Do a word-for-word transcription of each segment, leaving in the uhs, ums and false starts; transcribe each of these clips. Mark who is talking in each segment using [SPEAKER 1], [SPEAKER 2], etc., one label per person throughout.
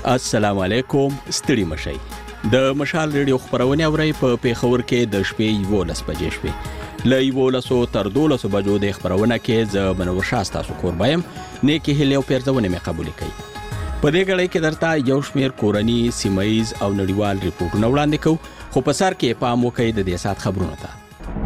[SPEAKER 1] السلام علیکم، ستړي مشئ. د مشال ریډیو خبرونه اورئ په پیښور کې د شپې یولس بجې شوې. له یولسو تر دولسو بجو د خبرونه کې زه منور شاه تاسو کوربایم نیکی هیله او پیرزونه مې قبول کړئ. په دې غړي کې درته یو شمېر کورنی، سیمایز او نړیوال ریپورتونه وړاندې کوو، خو په سر کې پام وکړئ د دې سات خبرونو ته.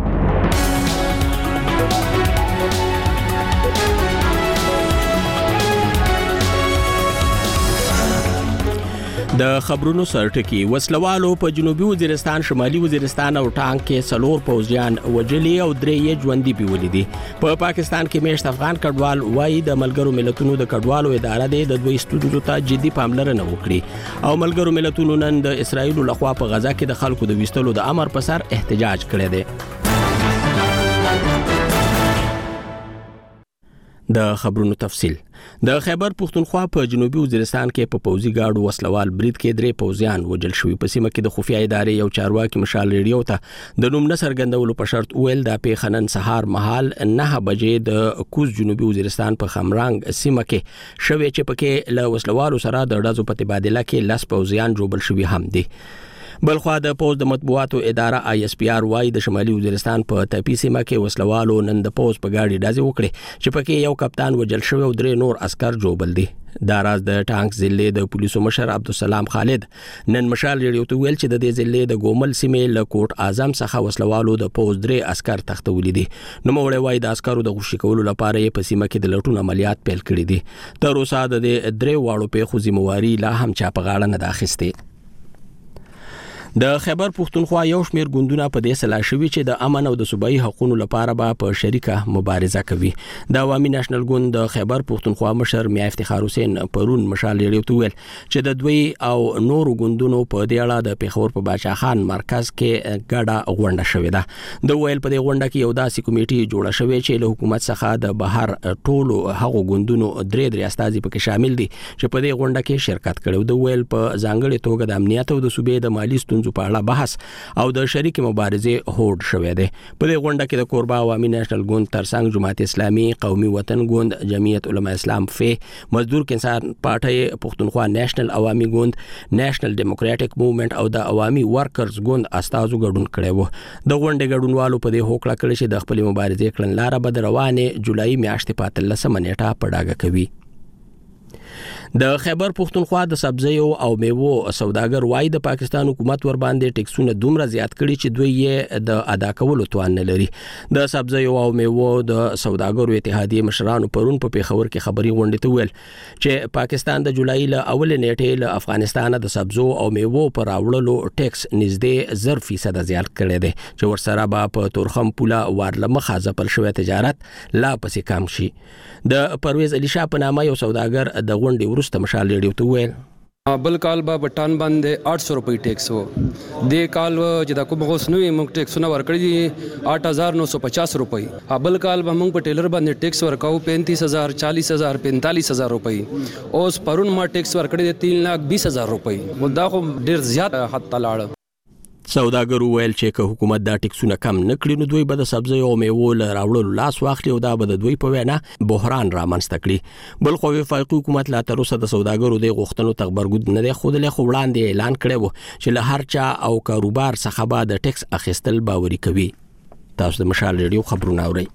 [SPEAKER 1] د خبرونو سرټکی وسلوالو په جنوبي وزیرستان، شمالي وزیرستان او ټانک کې څلور پوځیان وجلي او درې ژوندي پیولې دي. په پاکستان کې میشت افغان کډوال وایي د ملګرو ملتونو د کډوالو اداره د دوی ستونزو ته جدي پاملرنه وکړي او ملګرو ملتونو نن د اسرایل لخوا په غزا کې د خلکو د ویستلو د امر په سر احتجاج کړی دی. د خبرونو تفصیل. د خیبر پختونخوا په جنوبي وزیرستان کې په پوځي گاډو وسلوال برید کې درې پوځیان وژل شوي. په سیمه کې د خفیه ادارې یو چارواکي مشال ریډیو ته د نوم نه څرګندولو په شرط ویل د پیښه نن سهار مهال نه بجې د کوز جنوبي وزیرستان په خمرنګ سیمه کې شوې چې پکې له وسلوالو سره د ډزو په تبادله کې لس پوځیان جوړل شوي هم دي. بلخوا د پوز د مطبوعاتو اداره آی اس پی آر وايي د شمالي وزیرستان په تپی سیمه کې وسلوالو نن د پوز په گاډي ډزې وکړې چې پکې یو کپتان وژل شوی او درې نور عسكر جوړل دي. دا راز د ټانک ضلع د پولیسو مشر عبدالسلام خالد نن مشال ریډیو ته ویل چې د دې ضلع د ګومل سیمې له کوټ اعظم څخه وسلوالو د پوز درې عسكر تختولې دي. نو موړی وايي د عسکرو د غوښتل کولو لپاره یې په سیمه کې د لټون عملیات پیل کړي دي. تر اوسه د درې واړو پیښو ذمہواری لا هم چا په غاړه نه اخیستې. د خیبر پختونخوا یو شمېر ګوندونه په دې سلا شوي چې د امن او د صوبایي حقوقو لپاره به په شریکه مبارزه کوي. د عوامي نېشنل ګوند د خیبر پختونخوا مشر میا افتخار حسین پرون مشال ریډیو ته ویل چې د دوی او نورو ګوندونو په دې اړه د پیښور په باچا خان مرکز کې ګډه غونډه شوې ده. د ویل په دې غونډه کې یو داسې کمیټي جوړه شوې چې له حکومت څخه د بهر ټولو هغو ګوندونو درې درې استازي پکې شامل دي چې په دې غونډه کې شرکت کړي. د ویل په ځانګړي توګه د امنیت او د صوبې د مالی ستونزو په اړه بحث او د شریک مبارزې هوډ شوې ده. په دې غونډه کې د کوربا عوامي نېشنل ګوند ترڅنګ جماعت اسلامي، قومي وطن ګوند، جمعیت علماء اسلام فی، مزدور کسان پارټي پختونخوا نېشنل عوامي ګوند، نېشنل ډیموکراټک موومېنټ او د عوامي ورکرز ګوند استازو ګډون کړي وو. د غونډې ګډونوالو په دې هوکړه کړې چې د خپل مبارزې کړنلاره به د روانې جولای میاشتې په اتلسمه نیټه په ډاګه کوي. د خیبر پختونخوا د سبزیو او میوو سوداګر وای د پاکستان حکومت ور باندې ټیکسونه دومره زیات کړي چې دوی یې د ادا کولو توان نه لري. د سبزیو او میوو د سوداګرو اتحادیې مشرانو پرون په پیښور کې خبري غونډه ته ویل چې پاکستان د جولای له اول نیټې له افغانستان د سبزو او میوو پر راوړلو ټیکس نږدې زر فیصد زیات کړی دی چې ورسره به په تورخم پوله ورلمخه ځپل شوی تجارت لا پسې کم شي. د پرویز علي شاه په نامه یو سوداګر د غونډې وروسته مشال ریډیو ته ویل
[SPEAKER 2] بل کال به بټان باندې آठ सौ روپۍ ټیکس وو. د کال چې د کوم غوس نوې موږ ټیکسونه ورکړي دي आठ हज़ार नौ सौ पचास روپۍ. بل کال به موږ په ټیلر باندې ټیکس ورکاو पैंतीस हज़ार चालीस हज़ार पैंतालीस हज़ार روپۍ. اوس پرون ما ټیکس ورکړي دي तीन लाख बीस हज़ार روپۍ. دا خو ډیر زیات حد ته لاړ.
[SPEAKER 1] سوداګرو ویل چې که حکومت دا ټیکسونه کم نه کړي نو دوی به د سبزیو او میوو له راوړلو لاس واخلي او دا به د دوی په وینا بحران رامنځته کړي. بل خو وفاقي حکومت لا تر اوسه د سوداګرو د غوښتنو ته غبرګون نه دی ښودلی، خو وړاندې اعلان کړی و چې له هر چا او کاروبار څخه به د ټیکس اخیستل باوري کوي. تاسو د مشال ریډیو خبرونه اورئ.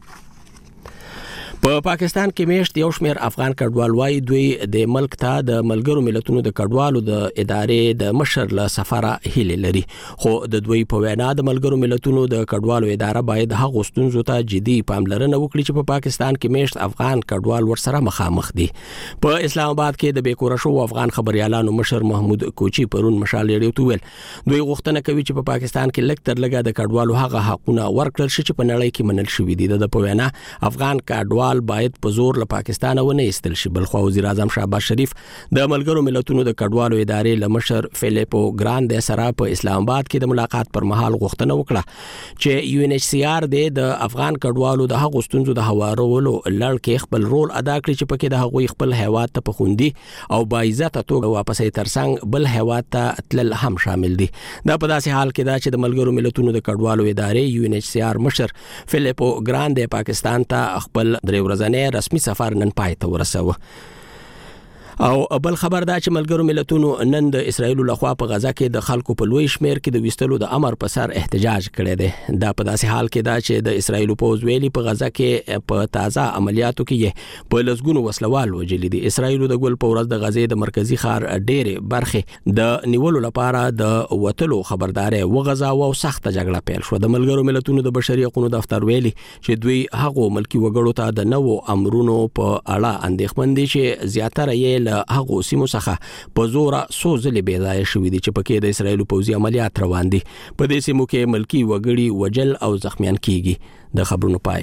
[SPEAKER 1] په پاکستان کې میشت یو شمېر افغان کډوال وایي دوی د ملک ته د ملګرو ملتونو د کډوالو د ادارې د مشر له سفره هیلې لري، خو د دوی په وینا د ملګرو ملتونو د کډوالو اداره باید هغو ستونزو ته جدي پاملرنه وکړي چې په پاکستان کې میشت افغان کډوال ورسره مخامخ دي. په اسلام آباد کې د بیکوره شو افغان خبريالانو مشر محمود کوچی پرون مشال ریډیو ته ویل دوی غوښتنه کوي چې په پاکستان کې لږ تر لږه د کډوالو هغه حقونه ورکړل شي چې په نړۍ کې منل شوي دي. د په وینا افغان کډوال باید په زور له پاکستان ونه ایستل شي. بل خو وزیر اعظم شهباز شریف د ملګرو ملتونو د کډوالو ادارې له مشر فیلیپو ګراند سره په اسلام آباد کې د ملاقات پر مهال غوښتنه وکړه چې یو ان ایچ سی آر د افغان کډوالو د هغو ستونزو د هوارولو لړ کې خپل رول ادا کړي چې پکې د هغوی خپل هیواد ته په خوندي او باعزته توګه واپسې ترڅنګ بل هیواد ته تلل هم شامل دي. دا په داسې حال کې دا چې د ملګرو ملتونو د کډوالو ادارې یو ان ایچ سی آر مشر فیلیپو ګراند پاکستان ته خپل درې ورځې رسمي سفر نن پای ته ورسوه. او بل خبر دا چې ملګرو ملتونو نن د اسرایل لخوا په غزا کې د خلکو په لوی شمیر کې د وستلو د امر په سر احتجاج کړی دی. دا په داسې حال کې دا چې د اسرایل پوز ویلي په غزا کې په تازه عملیاتو کې په لسګونو وسلوال وجلي دي. اسرایل د ګل په ورځ د غزې د مرکزی ښار ډېرې برخې د نیولو لپاره د وټلو خبرداري وغزا او سخت جګړه پیل شو. د ملګرو ملتونو د بشري حقوقو دفتر ویلي چې دوی هغه ملکی وګړو ته د نوو امرونو په اړه اندېښمن دي چې زیاتره یې هغه سیمو څخه په زور څو ځلې بې ځایه شوي دي چې پکې د اسرایل پوځي عملیات روان دي. په دې سیمو کې ملکی وګړي وجل او زخمیان کیږي. د خبرونو پای.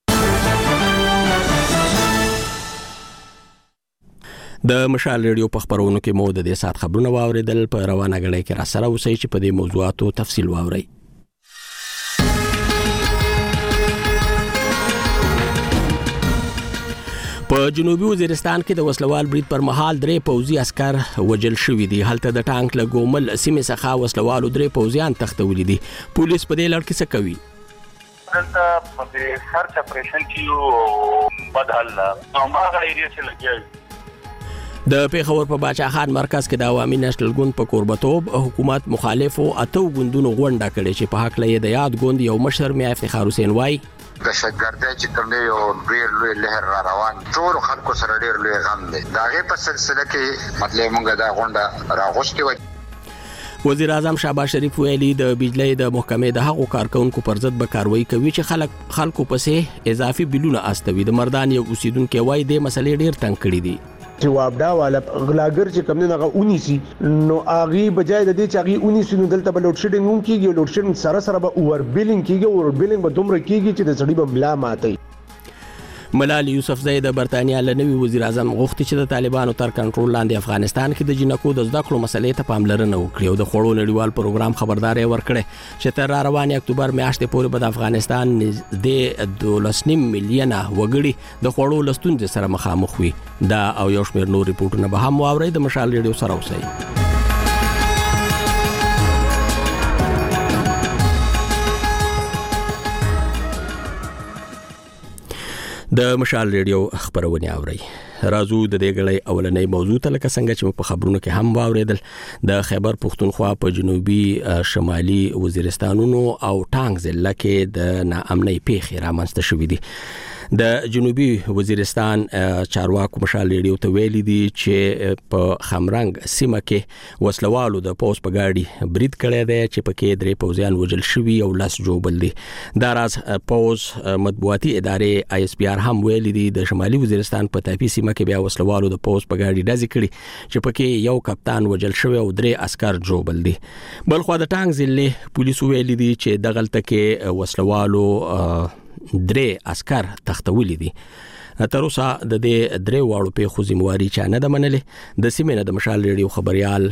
[SPEAKER 1] د مشال ریډیو په خبرونو کې مو د دې سات خبرونه واوریدل. په روانه غړې کې را سره اوسئ چې په دې موضوعاتو تفصیل واورئ. په جنوبي وزیرستان کې د وسلوال برید پر مهال درې پوځي عسكر وجل شوي دي. هلته د ټانک له ګومل سیمې څخه وسلوالو درې پوځیان تښتولي دي. پولیس په دې لړ کې څه کوي؟
[SPEAKER 3] دلته په سرچ اپریشن کې یو بدحل نه هغه ایریا چې لګي.
[SPEAKER 1] د پیښور په باچا خان مرکز کې د عوامي نېشنل ګوند په قربتوب حکومت مخالفو اتو ګوندونو غونډه کړې چې په حق لې د یاد ګوند یو مشر میا افتخار حسین وای
[SPEAKER 4] د شګردای چې کوم یو ډیر لوی لهر را روان ټول خلکو سره ډیر لوی غم دی. دا غي په سلسله کې مطلب مونږ دا غونډه راغوښتي و.
[SPEAKER 1] وزیر اعظم شهباز شریف ویلي د بجلی د محکمې د هغو کارکونکو پر ضد به کاروایی کوي چې خلک خلکو پسې اضافي بلونه استوي. د مردان یو اوسیدونکو وای د مسلې ډیر تنګ کړي دي.
[SPEAKER 5] جوابدا والا غلاګر چې کوم نه غونیسي نو اغي بجای د دې چې اغي اونیسي نو دلته به لوډ شیډینګ هم کیږي. لوډ شیډینګ سره سره به اور بیلینګ کیږي. اور بیلینګ به دومره کیږي چې د سړي به ملا ماتي.
[SPEAKER 1] ملال یوسفزئی د برتانیا له نوي وزیر اعظم غوښتي چې د طالبانو تر کنټرول لاندې افغانستان کې د جنکو د زده کړو مسلې ته پاملرنه وکړي او د خوړو نړیوال پروګرام خبرداري ورکړي چې تر روانې اکتوبر میاشتې پورې به د افغانستان نږدې دولس نیم میلیونه وګړي د خوړو له ستونزې سره مخامخ وي. دا او یو شمېر نور ریپورټونه به هم واورئ. د مشال ریډیو سره اوسئ. د مشال ریډیو خبرونه اورئ. راځو د دې غړې اولنې موضوع ته لکه څنګه چې په خبرونو کې هم واوریدل. د خیبر پختونخوا په جنوبي شمالي وزیرستانونو او ټانګ ضلع کې د ناامنۍ پیښې رامنځته شوې دي. د جنوبي وزیرستان چارواکو مشال ریډیو ته ویلي دي چې په خمرنګ سیمه کې وسلوالو د پوس په گاډي برید کړی دی چې پکې درې پوځیان وژل شوي او لاس جوړ دي. دا راز پوز مطبوعاتي ادارې آی اس پی آر هم ویلي دي د شمالي وزیرستان په تاپي سیمه کې بیا وسلوالو د پوس په گاډي ډزې کړي چې پکې یو کپتان وژل شوی او درې عسكر جوړ دي. بل خو د ټانګ ضلع پولیس ویلي دي چې دغلته کې وسلوالو درې عسكر تختولي دي. تر اوسه د دې درې واړو په خوځمواري چا نه د منلې. د سیمې نه د مشال ریډیو خبريال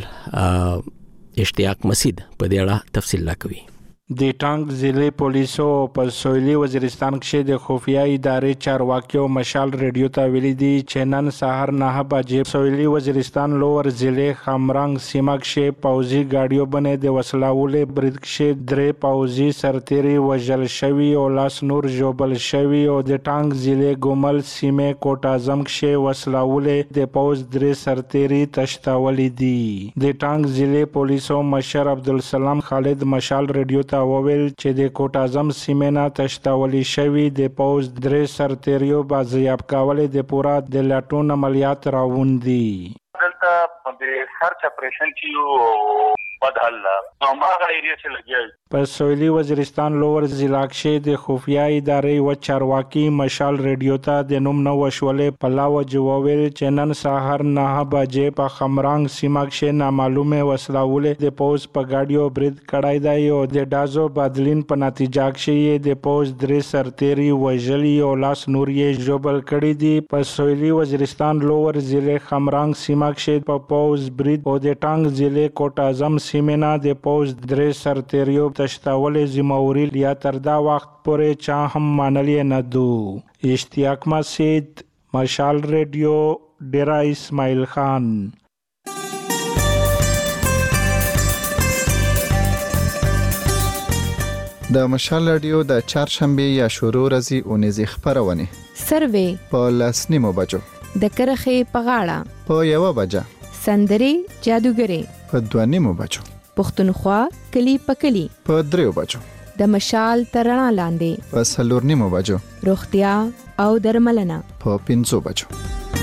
[SPEAKER 1] اشتیاق مسید په دې اړه تفصیل لا کوي.
[SPEAKER 6] د ټانګ ضلع پولیسو په سویلي وزیرستان کې د خفیه ادارې چارواکیو مشال ریډیو ته ویلي دي چې نن سهار نه بجې سویلي وزیرستان لوور ضلع خمرنګ سیمه کې پوځي گاډیو باندې د وسلوالې برید کې درې پوځي سرتیري وژل شوي او لاس نور جوړل شوي او د ټانګ ضلع ګومل سیمه کوټ اعظم کې وسلوالې د پوځ درې سرتیري تشتولې دي. د ټانګ ضلع پولیسو مشر عبدالسلام خالد مشال ریډیو ته وویل چې د کوټ اعظم سیمه نه تشتولې شوي د پوځ درې سرتیریو بازیاب کولې د پورا د لټون عملیات راوندي.
[SPEAKER 3] دلته په سرچ اپریشن کې یو بدحل نه هغه ایریا چې لګي.
[SPEAKER 6] په سویلي وزیرستان لوور ضلع کې د خفیه ادارې و چارواکي مشال ریډیو ته د نوم نو وشولې پلاو جوویل چې نن سهار نه بجې په خمرنګ سیمه کې نامعلومه وسلوالې د پوز په گاډیو برید کړای دی او د دازو بدلین په نتیجه کې د پوز درې سرتیري وژلي او لاس نور یې جوړل کړی دي. په سویلي وزیرستان لوور ضلع خمرنګ سیمه کې په پوز برید او د ټانګ ضلع کوټ اعظم سیمه نه د پوز درې سرتیریو تشتولې ذمہوری لیا تر دا وخت پورې چا هم منلې نه دو. اشتیاق مسید مشال ریډیو ډیرا اسماعیل خان.
[SPEAKER 7] د مشال ریډیو د چهارشنبه یا شروع ورځې اونیزې خبرونه
[SPEAKER 8] سروې
[SPEAKER 7] په لاس نیمو بجو
[SPEAKER 8] د کرخې په غاړه
[SPEAKER 7] په یوه بجه
[SPEAKER 8] سندري جادوګري
[SPEAKER 7] په دوه نیمو بجو
[SPEAKER 8] پښتونخوا کلی په کلی
[SPEAKER 7] په دریو بجو
[SPEAKER 8] د مشال ترڼا لاندې
[SPEAKER 7] په څلور نیمو بجو
[SPEAKER 8] روغتیا او درملنه
[SPEAKER 7] په پنځو بجو.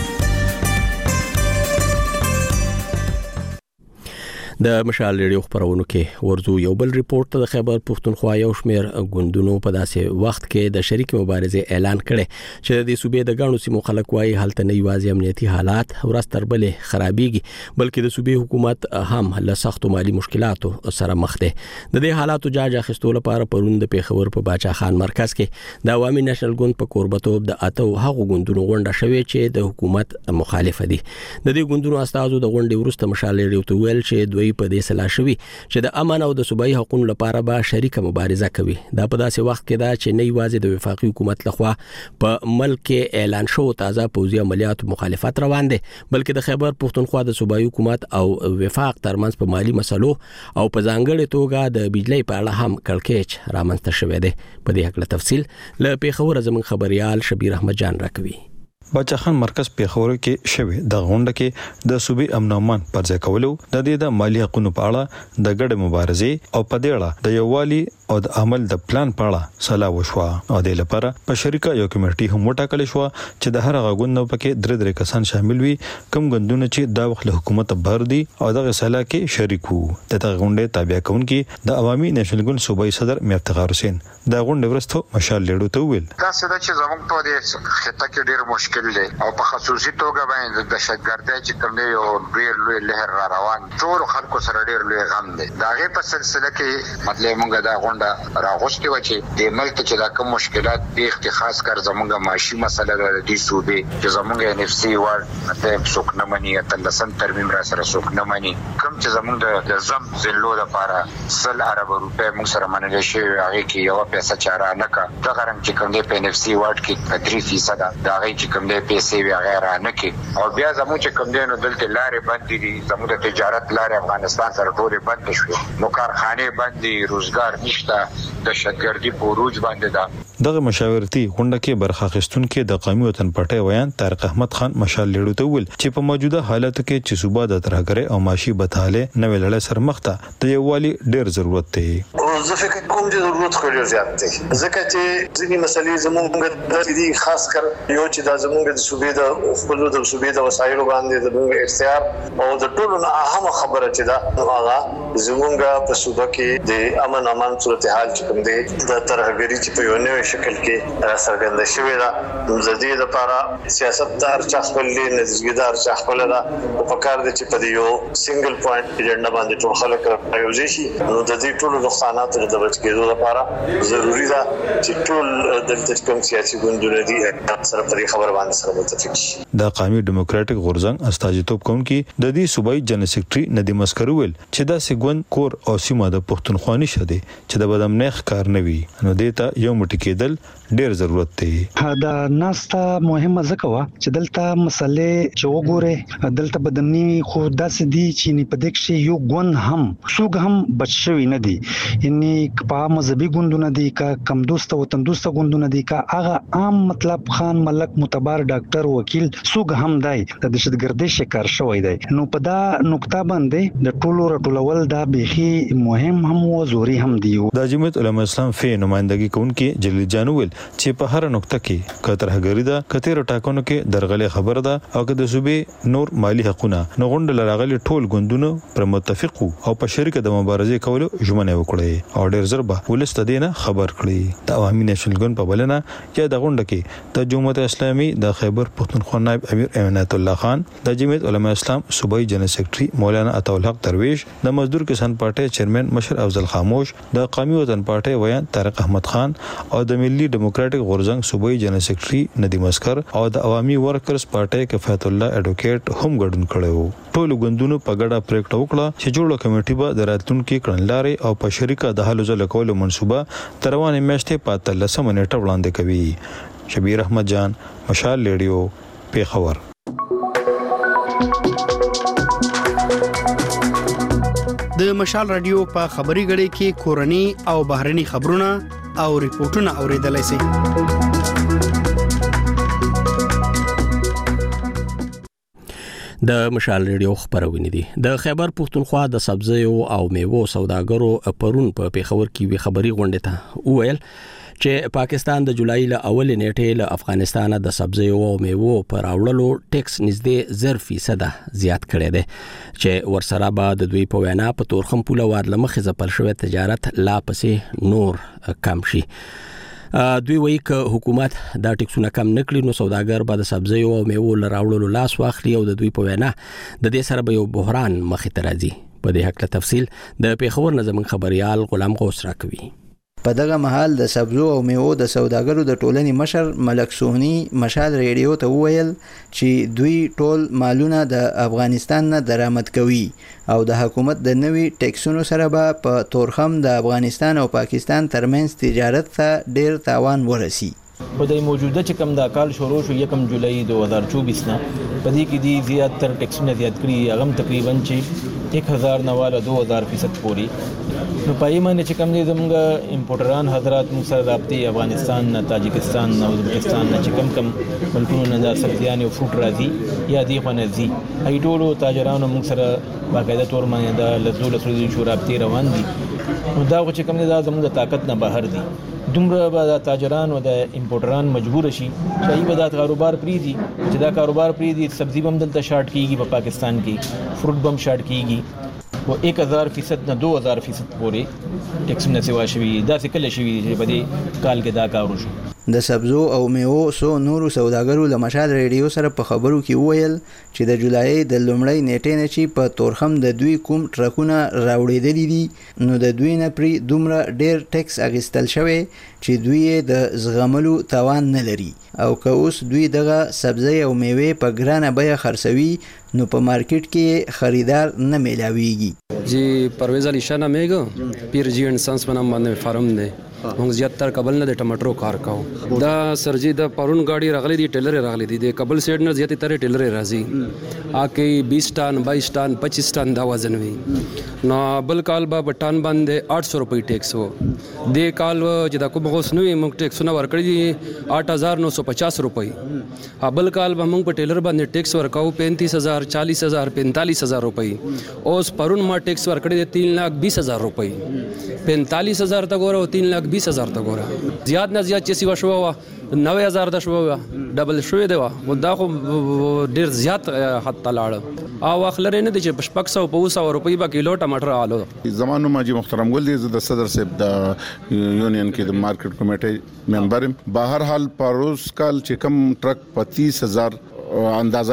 [SPEAKER 1] د مشال ریډیو خبرونو کې ورزو یو بل ریپورت د خیبر پښتونخوا یو شمیر ګوندونو په داسې وخت کې د شریک مبارزې اعلان کړي چې د صوبې د غاڼو سیمو خلک وايي هلته نه یوازې امنیتي حالات ورځ تر بلې خرابېږي بلکې د صوبې حکومت هم له سختو مالی مشکلاتو سره مخ دی. د دې حالاتو جاج اخیستو لپاره پرون د پیښور په باچا خان مرکز کې د عوامي نېشنل ګوند په کوربتوب د اتو هغو ګوندونو غونډه شوې چې د حکومت مخالفه دي. د دې ګوندونو استازو د غونډې وروسته مشال ریډیو ته ویل چې دوی په دې سلا شوی چې د امن او د صوبایي حقوقو لپاره به شریک مبارزه کوي. دا په داسې وخت کې دا چې نه یوازې د وفاقي حکومت لخوا په ملک کې اعلان شو تازه پوځي عملیات مخالفت روان دي بلکې د خیبر پښتونخوا د صوبایي حکومت او وفاق ترمنځ په مالی مسلو او په ځانګړي توګه د بجلی په اړه هم کړکېچ رامنځته شوی دی. په دې حق له تفصیل له پیښور زموږ خبريال شبیر احمد جان راکوي.
[SPEAKER 9] باچا خان مرکز پیښور کې شوی د غونډه کې د صوبې امن امان پر ځای کولو د دې د مالی حقوقو په اړه د ګډ مبارزې او په دې اړه د یووالي او د عمل د پلان په اړه صلاح وشوه او د لپاره په شریکه یو کمیټي هم وټاکل شو چې د هر غوندو پکې درې درې کسان شامل وي کوم غندونه چې د وخت له حکومت بهر دي او د صلاح کې شریک وو. د غونډې تابع کونکي د عوامي نېشنل ګوند صوبایي صدر میافتخار حسین د غونډې ورسته مشال لیډو ته ویل
[SPEAKER 4] دا څه چې زموږ په دې خطه کې ډېر مشکل او په خصوصي توګه باندې د دهشتګردۍ چې کوم دی یو ډېر لوی لهر را روان ټول خلکو سره ډېر لوی غم دی. دا غي په سلسله کې مطلب موږ دا غونډه راغوستي و چې د ملک چې دا کوم مشکلات دي خاص کر زموږ معاشي مسله د دې صوبې چې زموږ ان اف سی ور ته څوک نه مني ته لسم ترمیم را سره څوک نه مني کوم چې زموږ د زم زلو لپاره سل عرب روپے موږ سره منل شي هغه کې یو پیسې چاره نه کا دا غرم چې کوم دی په ان اف سی ورډ کې درې فیصد دا غي چې کوم دی پیسې وی غیره نه کی او بیا زموږ چې کوم دینو دلته لارې بند دي زموږ د تجارت لارې افغانستان سره ټول بند شو نو کارخانه بند دي روزګار نشته د شتګردي پروج باندې دا
[SPEAKER 9] دغه مشاورتي غونډه کې برخه اخیستونکو د قومي وطن پټي ویان طارق احمد خان مشال لیډو ته ویل چې په موجوده حالت کې چې صوبه د ترهګرۍ او معاشي بتاله نوې لړۍ سره مخ ته د یووالي ډېر ضرورت دی.
[SPEAKER 10] زه فکر کوم چې ضرورت خو ډېر زیات دی ځکه چې ځینې مسلې زموږ د دې خاص کر یو چې د زموږ د صوبې د خپل د صوبې د وسایلو باندې د موږ اختیار او د ټولو نه اهمه خبره چې دا هغه زموږ په صوبه کې د امن امان صورتحال چې کوم دی د ترهګرۍ چې په یو نوې شکل کې څرګنده شوې ده د دې لپاره سیاستدار چې خپل نظریدار چې خپل دا په کار دي چې په یو سنگل پوینټ ایجنډا باندې ټول خلک راوځي شي نو د دې ټولو نقصاناتو د بچ کېدو لپاره ضروری ده چې ټول د کوم سیاسي ګوندونو دي سره په خبر باندې سره متفق شي.
[SPEAKER 9] د قومي ډیموکراټک غورځنګ استازیتوب کوونکی د دې صوبایي جنرال سیکریټري ندیم اسکر ویل چې دا سګوند کور او سیمه د پښتونخوا نشه دي چې د بدامنیخ کار نه وي نو دیتا یو مټی کېدل ډیر ضرورت دی.
[SPEAKER 11] دا ناستا مهمه ځکه وا چې دلته مسلې چې وګوره دلته بدني خو داسې دي چې نه پدې کې یو ګوند هم څوک هم بچوي نه دي یعنی په مذهبي ګوندونه دي کا کم دوست وطن دوست ګوندونه دي کا هغه عام مطلب خان ملک معتبر ډاکټر وکیل څوک هم دی د دهشتګردۍ شکار شوی دی نو په دا نقطه باندې د ټولو رټولول دا بيخي مهم هم او زوري هم دی.
[SPEAKER 9] د جمعیت علماء اسلام فی نمائندګي کوونکی جلیل جانوول چې په هر نقطه کې کترهګری ده کتیر ټاکنو کې درغلي خبر ده او که د صوبې نور مالی حقونه نو غونډه لراغلي ټول ګوندونو پر متفق او په شریکه د مبارزې کولو ژمنه وکړي او ډیر زربه ولست دینه خبر کړي. د عوامي نېشنل ګوند په بلنه چې د غونډه کې د جمهوریت اسلامي د خیبر پښتونخوا نائب امیر عنایت الله خان د جمعیت علماء اسلام صوبایي جنرال سیکریټري مولانا عطا الحق درویش د مزدور کسان پارټي چیرمن مشر افضل خاموش د قومي وطن پارټي ویان طارق احمد خان او د ملي ډیموکراټک غورځنګ صوبایي جنرال سیکریټري ندیم اسکر او د عوامي ورکرز پارټي کفایت الله اډوکیټ هم ګډون کړو. ټول ګوندونو په ګډه پریکړه وکړه چې جوړه کمیټه به د راتلونکو کړنلارې او په شریکه د حل ځل کولو منصوبه تر روانې میاشتې په اتلسمه نیټه وړاندې کوي. شبیر احمد جان مشال لیډیو پیښور.
[SPEAKER 12] د مشال رادیو په خبري غړي کې کورني او بهرني خبرونه او ریپورتونه اوریدلای شئ.
[SPEAKER 1] د مشال ریډیو خبرونه دي. د خیبر پښتونخوا د سبزیو او میوو سوداګرو پرون په پیښور کې وی خبري غونډه ته وویل چې پاکستان د جولای له اول نیټې له افغانستان د سبزیو او میوو پر راوړلو ټیکس نږدې زر فیصد زیات کړی دی چې ورسره به د دوی په وینا په تورخم پوله وار لمخې ځپل شوی تجارت لا پسې نور کم شي. دوی وایي چې حکومت دا ټیکسونه کم نکړي نو سوداګر به د سبزیو او میوو له راوړلو لاس واخلي او د دوی په وینا د دې سره به یو بحران مخې ته راځي. په دې حق له تفصیل د پیښور نه زموږ خبريال غلام غوث راکوي.
[SPEAKER 13] په دغه محل د سبزو او میوو د سوداګرو د ټولنې مشر ملک سونی مشال ریډیو ته وویل چې دوی ټول مالونه د افغانستان نه درآمد کوي او د حکومت د نوي ټیکسونو سره به په تورخم د افغانستان او پاکستان ترمنځ تجارت ته ډیر تاوان ورسي.
[SPEAKER 14] په دې موجوده چې کوم د کال شروع شو یکم جولای دو هزار چوبیس نه په دې کې دي زیات تر ټیکسونه زیات کړي هغه تقریبا چې एक हज़ार नवाला दो हज़ार फीसद पूरी نو پای باندې چې کوم دي زموږ امپورټران حضرات موږ سره رابطې افغانستان نه تاجکستان نه ازبکستان نه چې کم کم ملکونو نه د سبزیان او فروټ راځي یا دی خو نه ځي ای ټولو تاجرانو موږ سره باقاعده تور باندې د لزول سره شو رابطې روان دي. نو دا چې کوم دي دا زموږ طاقت نه بهر دي دومره به د تاجران او د امپورټران مجبور شي چې ای به دا کاروبار پریدي چې دا کاروبار پریدي سبزی بم دلته شارټ کیږي په پاکستان کې فروټ بم شارټ کیږي و एक हज़ार फीसद نه दो हज़ार फीसद پورې ټیکس نه سیوا شوی دا څه کله شوی چې په دې کال کې دا کار وشو.
[SPEAKER 13] د سبزو او میوو سو نورو سوداګرو له مشال ریډیو سره په خبرو کې وویل چې د جولای د لومړۍ نیټې نه چې په تورخم د دوی کوم ټرکونه راوړېدلي دي نو د دوی نه پری دومره ډیر ټیکس اخیستل شوی چې دوی د زغملو توان نه لري او که اوس دوی دغه سبزی او میوې په ګرانه بیه خرڅوي نو په مارکیټ کې خریدار نه میلاویږي.
[SPEAKER 2] جی پرویز علی شاه نامیګو پیر جی اینڈ سنس په نام باندې فارم دی موږ زیاتره کابل نه د ټماټرو کار کوو. دا سرجی د پرون گاډي راغلي دي ټیلر راغلي دي د کابل سیډ نه زیاتې تر ټیلر راځي آکه بیس ټن بائیس ټن پچیس ټن دا وزن وي نو بل کال به ټن باندې आठ सौ روپۍ ټیکس وو د کال چې دا کوم غوس نوې موږ ټیکسونه ورکړي دي आठ हज़ार नौ सौ पचास روپۍ بل کال به موږ په ټیلر باندې ټیکس ورکاو पैंतीस हज़ार चालीस हज़ार पैंतालीस हज़ार روپۍ اوس پرون ما ټیکس ورکړي دي तीन लाख बीस हज़ार روپۍ पैंतालीस हज़ार تا ګوره او तीन लाख बीस हज़ार تا ګوره زیات نه زیات چې سی وشو नवे हज़ार د شو ډبل شوې دی و دا خو ډیر زیات حد تلاړ او اخلره نه دي چې پشپک سو په سو روپۍ با کیلو ټماټر آلو.
[SPEAKER 15] زمانو ماجی محترم ګل دی د صدر صاحب د یونین کې د مارکیټ کمیټې ممبر بهر حال پروس کال چې کم ټرک پچیس हज़ार اندازه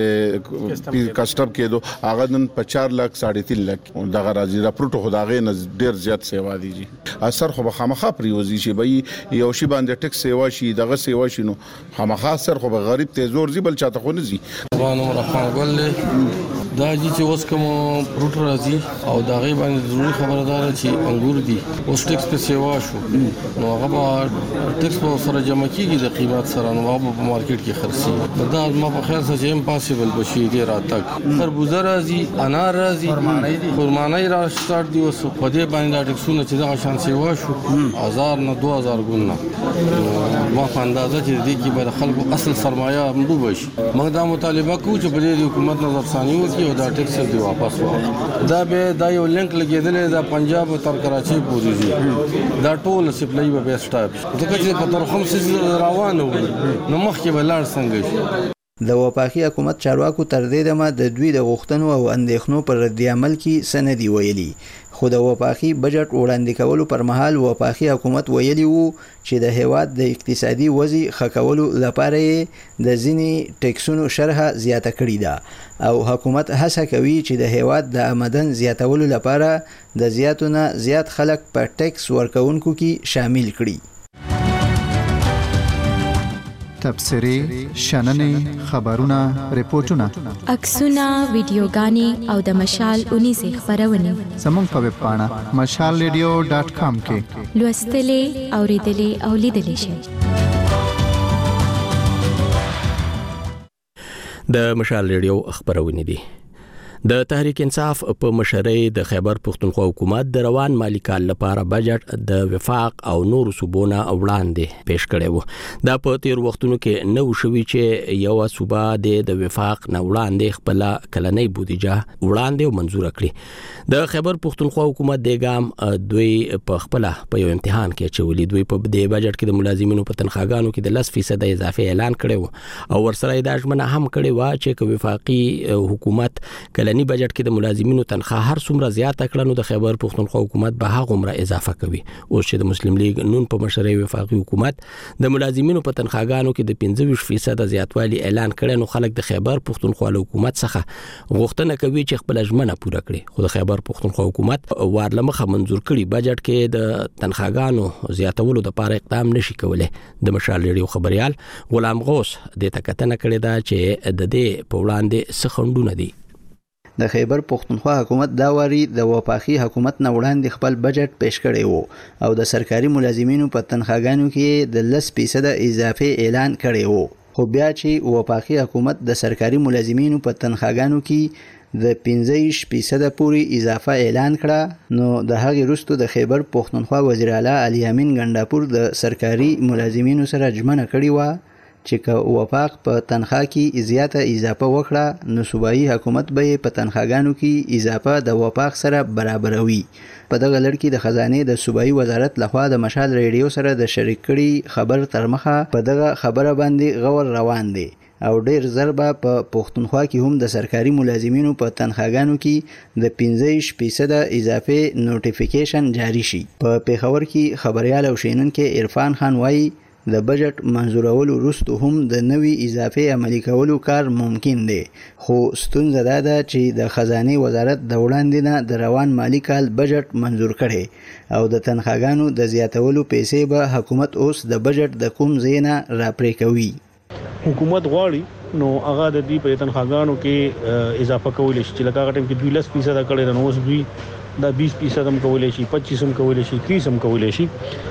[SPEAKER 15] کې کسٹم کې دو هغه نن په चार लाख साढ़े तीन लाख دغه راځي را پروتو خداغه نه ډیر زیات سیوا دي اثر خو خامخا پریوزي شي به یو شی باندې ټیکس سیوا شي دغه سیوا شنو خامخا اثر خو غریب ته زور زی بل چاته خو نه زی.
[SPEAKER 16] بانو رحمان ګل دا چې اوس کوم پروت راځي او دا غي باندې ضروري خبردار چې انګور دي اوس ټیکس په سیوا شو نو هغه ټیکس په سره جمع کیږي د قیمت سره نو هغه په مارکیټ کې خرڅي دا ما په خیر سره چې امپاسبل بشي دی راتک خربوزه راځي انار راځي خرمانای را سٹارټ دی اوس په دې باندې ټیکسونه چې دا شان سیوا شو هزار نه دو هزار ګونه ما په اندازه چې دې کې به خلکو اصل سرمایه مډوب شي موږ دا مطالبه کوو چې په دې حکومت نظر ثاني وکړي او دا ټیکس دی واپس واخلي دا به دا یو لینک لګیدل دا پنجاب تر کراچي پورې دی دا ټول سپلای به سٹاپ ځکه چې په ترخم سیز روانه وي نو مخکې به لاړ څنګه.
[SPEAKER 13] د وفاقي حکومت چارواکو تر دې دمه د دوی د غوښتنو او اندېښنو پر رد عمل کې سندي ویلي خو د وفاقي بجټ وړاندې کولو پر مهال وفاقي حکومت ویلي وو چې د هیواد د اقتصادي وضع ښه کولو لپاره د ځینې ټیکسونو شرحه زیاته کړې ده او حکومت هڅه کوي چې د هیواد د آمدن زیاتولو لپاره د زیاتو نه زیات خلک په ټیکس ورکوونکو کې شامل کړي.
[SPEAKER 7] تبصرې شننې خبرونه ریپورتونه
[SPEAKER 8] عکسونه ویډیوګانې او د مشال اونیزه خبرونه
[SPEAKER 7] زموږ په ویب پاڼه مشال ریډیو ډاټ کام کې
[SPEAKER 8] لوستلې اوریدلې او لیدلې شئ.
[SPEAKER 1] د مشال ریډیو خبرونه دي. د تحریک انصاف په مشرۍ د خیبر پښتونخوا حکومت د روان مالی کال لپاره بجټ د وفاق او نور صوبونه وړاندې پیش کړی و. دا په تیر وختونو کې نو شوي چې یو صوبه د وفاق نه وړاندې خپل کلنۍ بودیجه وړاندې او منزور کړي. د خیبر پښتونخوا حکومت د ګام دوی په خپل په یو امتحان کې چولې دوی په د بجټ کې د ملازمینو په تنخواګانو کې د لس فیصد اضافه اعلان کړی او ورسره د ژمنه هم کړی و چې وفاقي حکومت کله نی بجټ کې د ملازمینو تنخواه هر څومره زیاته کړه نو د خیبر پښتونخوا حکومت به هغه عمره اضافه کوي. اوس چې د مسلم لیگ نون په مشرۍ وفاقي حکومت د ملازمینو په تنخواګانو کې د پنځه ویشت فیصد زیاتوالی اعلان کړي نو خلک د خیبر پښتونخوا حکومت څخه غوښتنه کوي چې خپل ژمنه پوره کړي. خو د خیبر پښتونخوا حکومت وارلمخه منزور کړي بجټ کې د تنخواګانو زیاتولو لپاره اقدام نشي کولای. د مشال ریډیو خبريال غلام غوث د تکتنه کړي دا چې د دې په وړاندې سخندونه دي.
[SPEAKER 13] د خیبر پښتونخوا حکومت دا واری د وفاقي حکومت نه وړاندې خپل بجټ پیش کړی وو او د سرکاري ملازمینو په تنخواګانو کې د لس فیصد اضافه اعلان کړی وو. خو بیا چې وفاقي حکومت د سرکاري ملازمینو په تنخواګانو کې د پنځه فیصد پورې اضافه اعلان کړه نو د هغې وروسته د خیبر پښتونخوا وزیر اعلی علي امین ګنډاپور د سرکاري ملازمینو سره ژمنه کړې وه چې که وفاق په تنخواه کې زیاته اضافه وکړه نو صوبایي حکومت به په تنخواګانو کې اضافه د وفاق سره برابروي. په دغه لړ کې د خزانې د صوبایي وزارت لخوا د مشال ریډیو سره د شریک کړي خبر تر مخه په دغه خبره باندې غور روان دی او ډیر ضربه په پښتونخوا کې هم د سرکاري ملازمینو په تنخواګانو کې د پنځه فیصد اضافه نوټیفیکیشن جاری شي. په پیښور کې خبريال او شینونکو عرفان خان وایي د بجټ منزورولو وروسته هم د نوي اضافه عملي کولو کار ممکن دی خو ستونزه دا ده چې د خزانې وزارت د وړاندې نه د روان مالی کال بجټ منزور کړي او د تنخواګانو د زیاتولو پیسې به حکومت اوس د بجټ د کوم ځای نه راپرې کوي.
[SPEAKER 17] حکومت غواړي نو هغه د دې په تنخواګانو کې اضافه کولای شي چې لکه هغه ټیم کې دوه لس فیصد کړي نو اوس دوی دا بیس فیصد هم کولای شي پچیس هم کولای شي تیس هم کولای شي.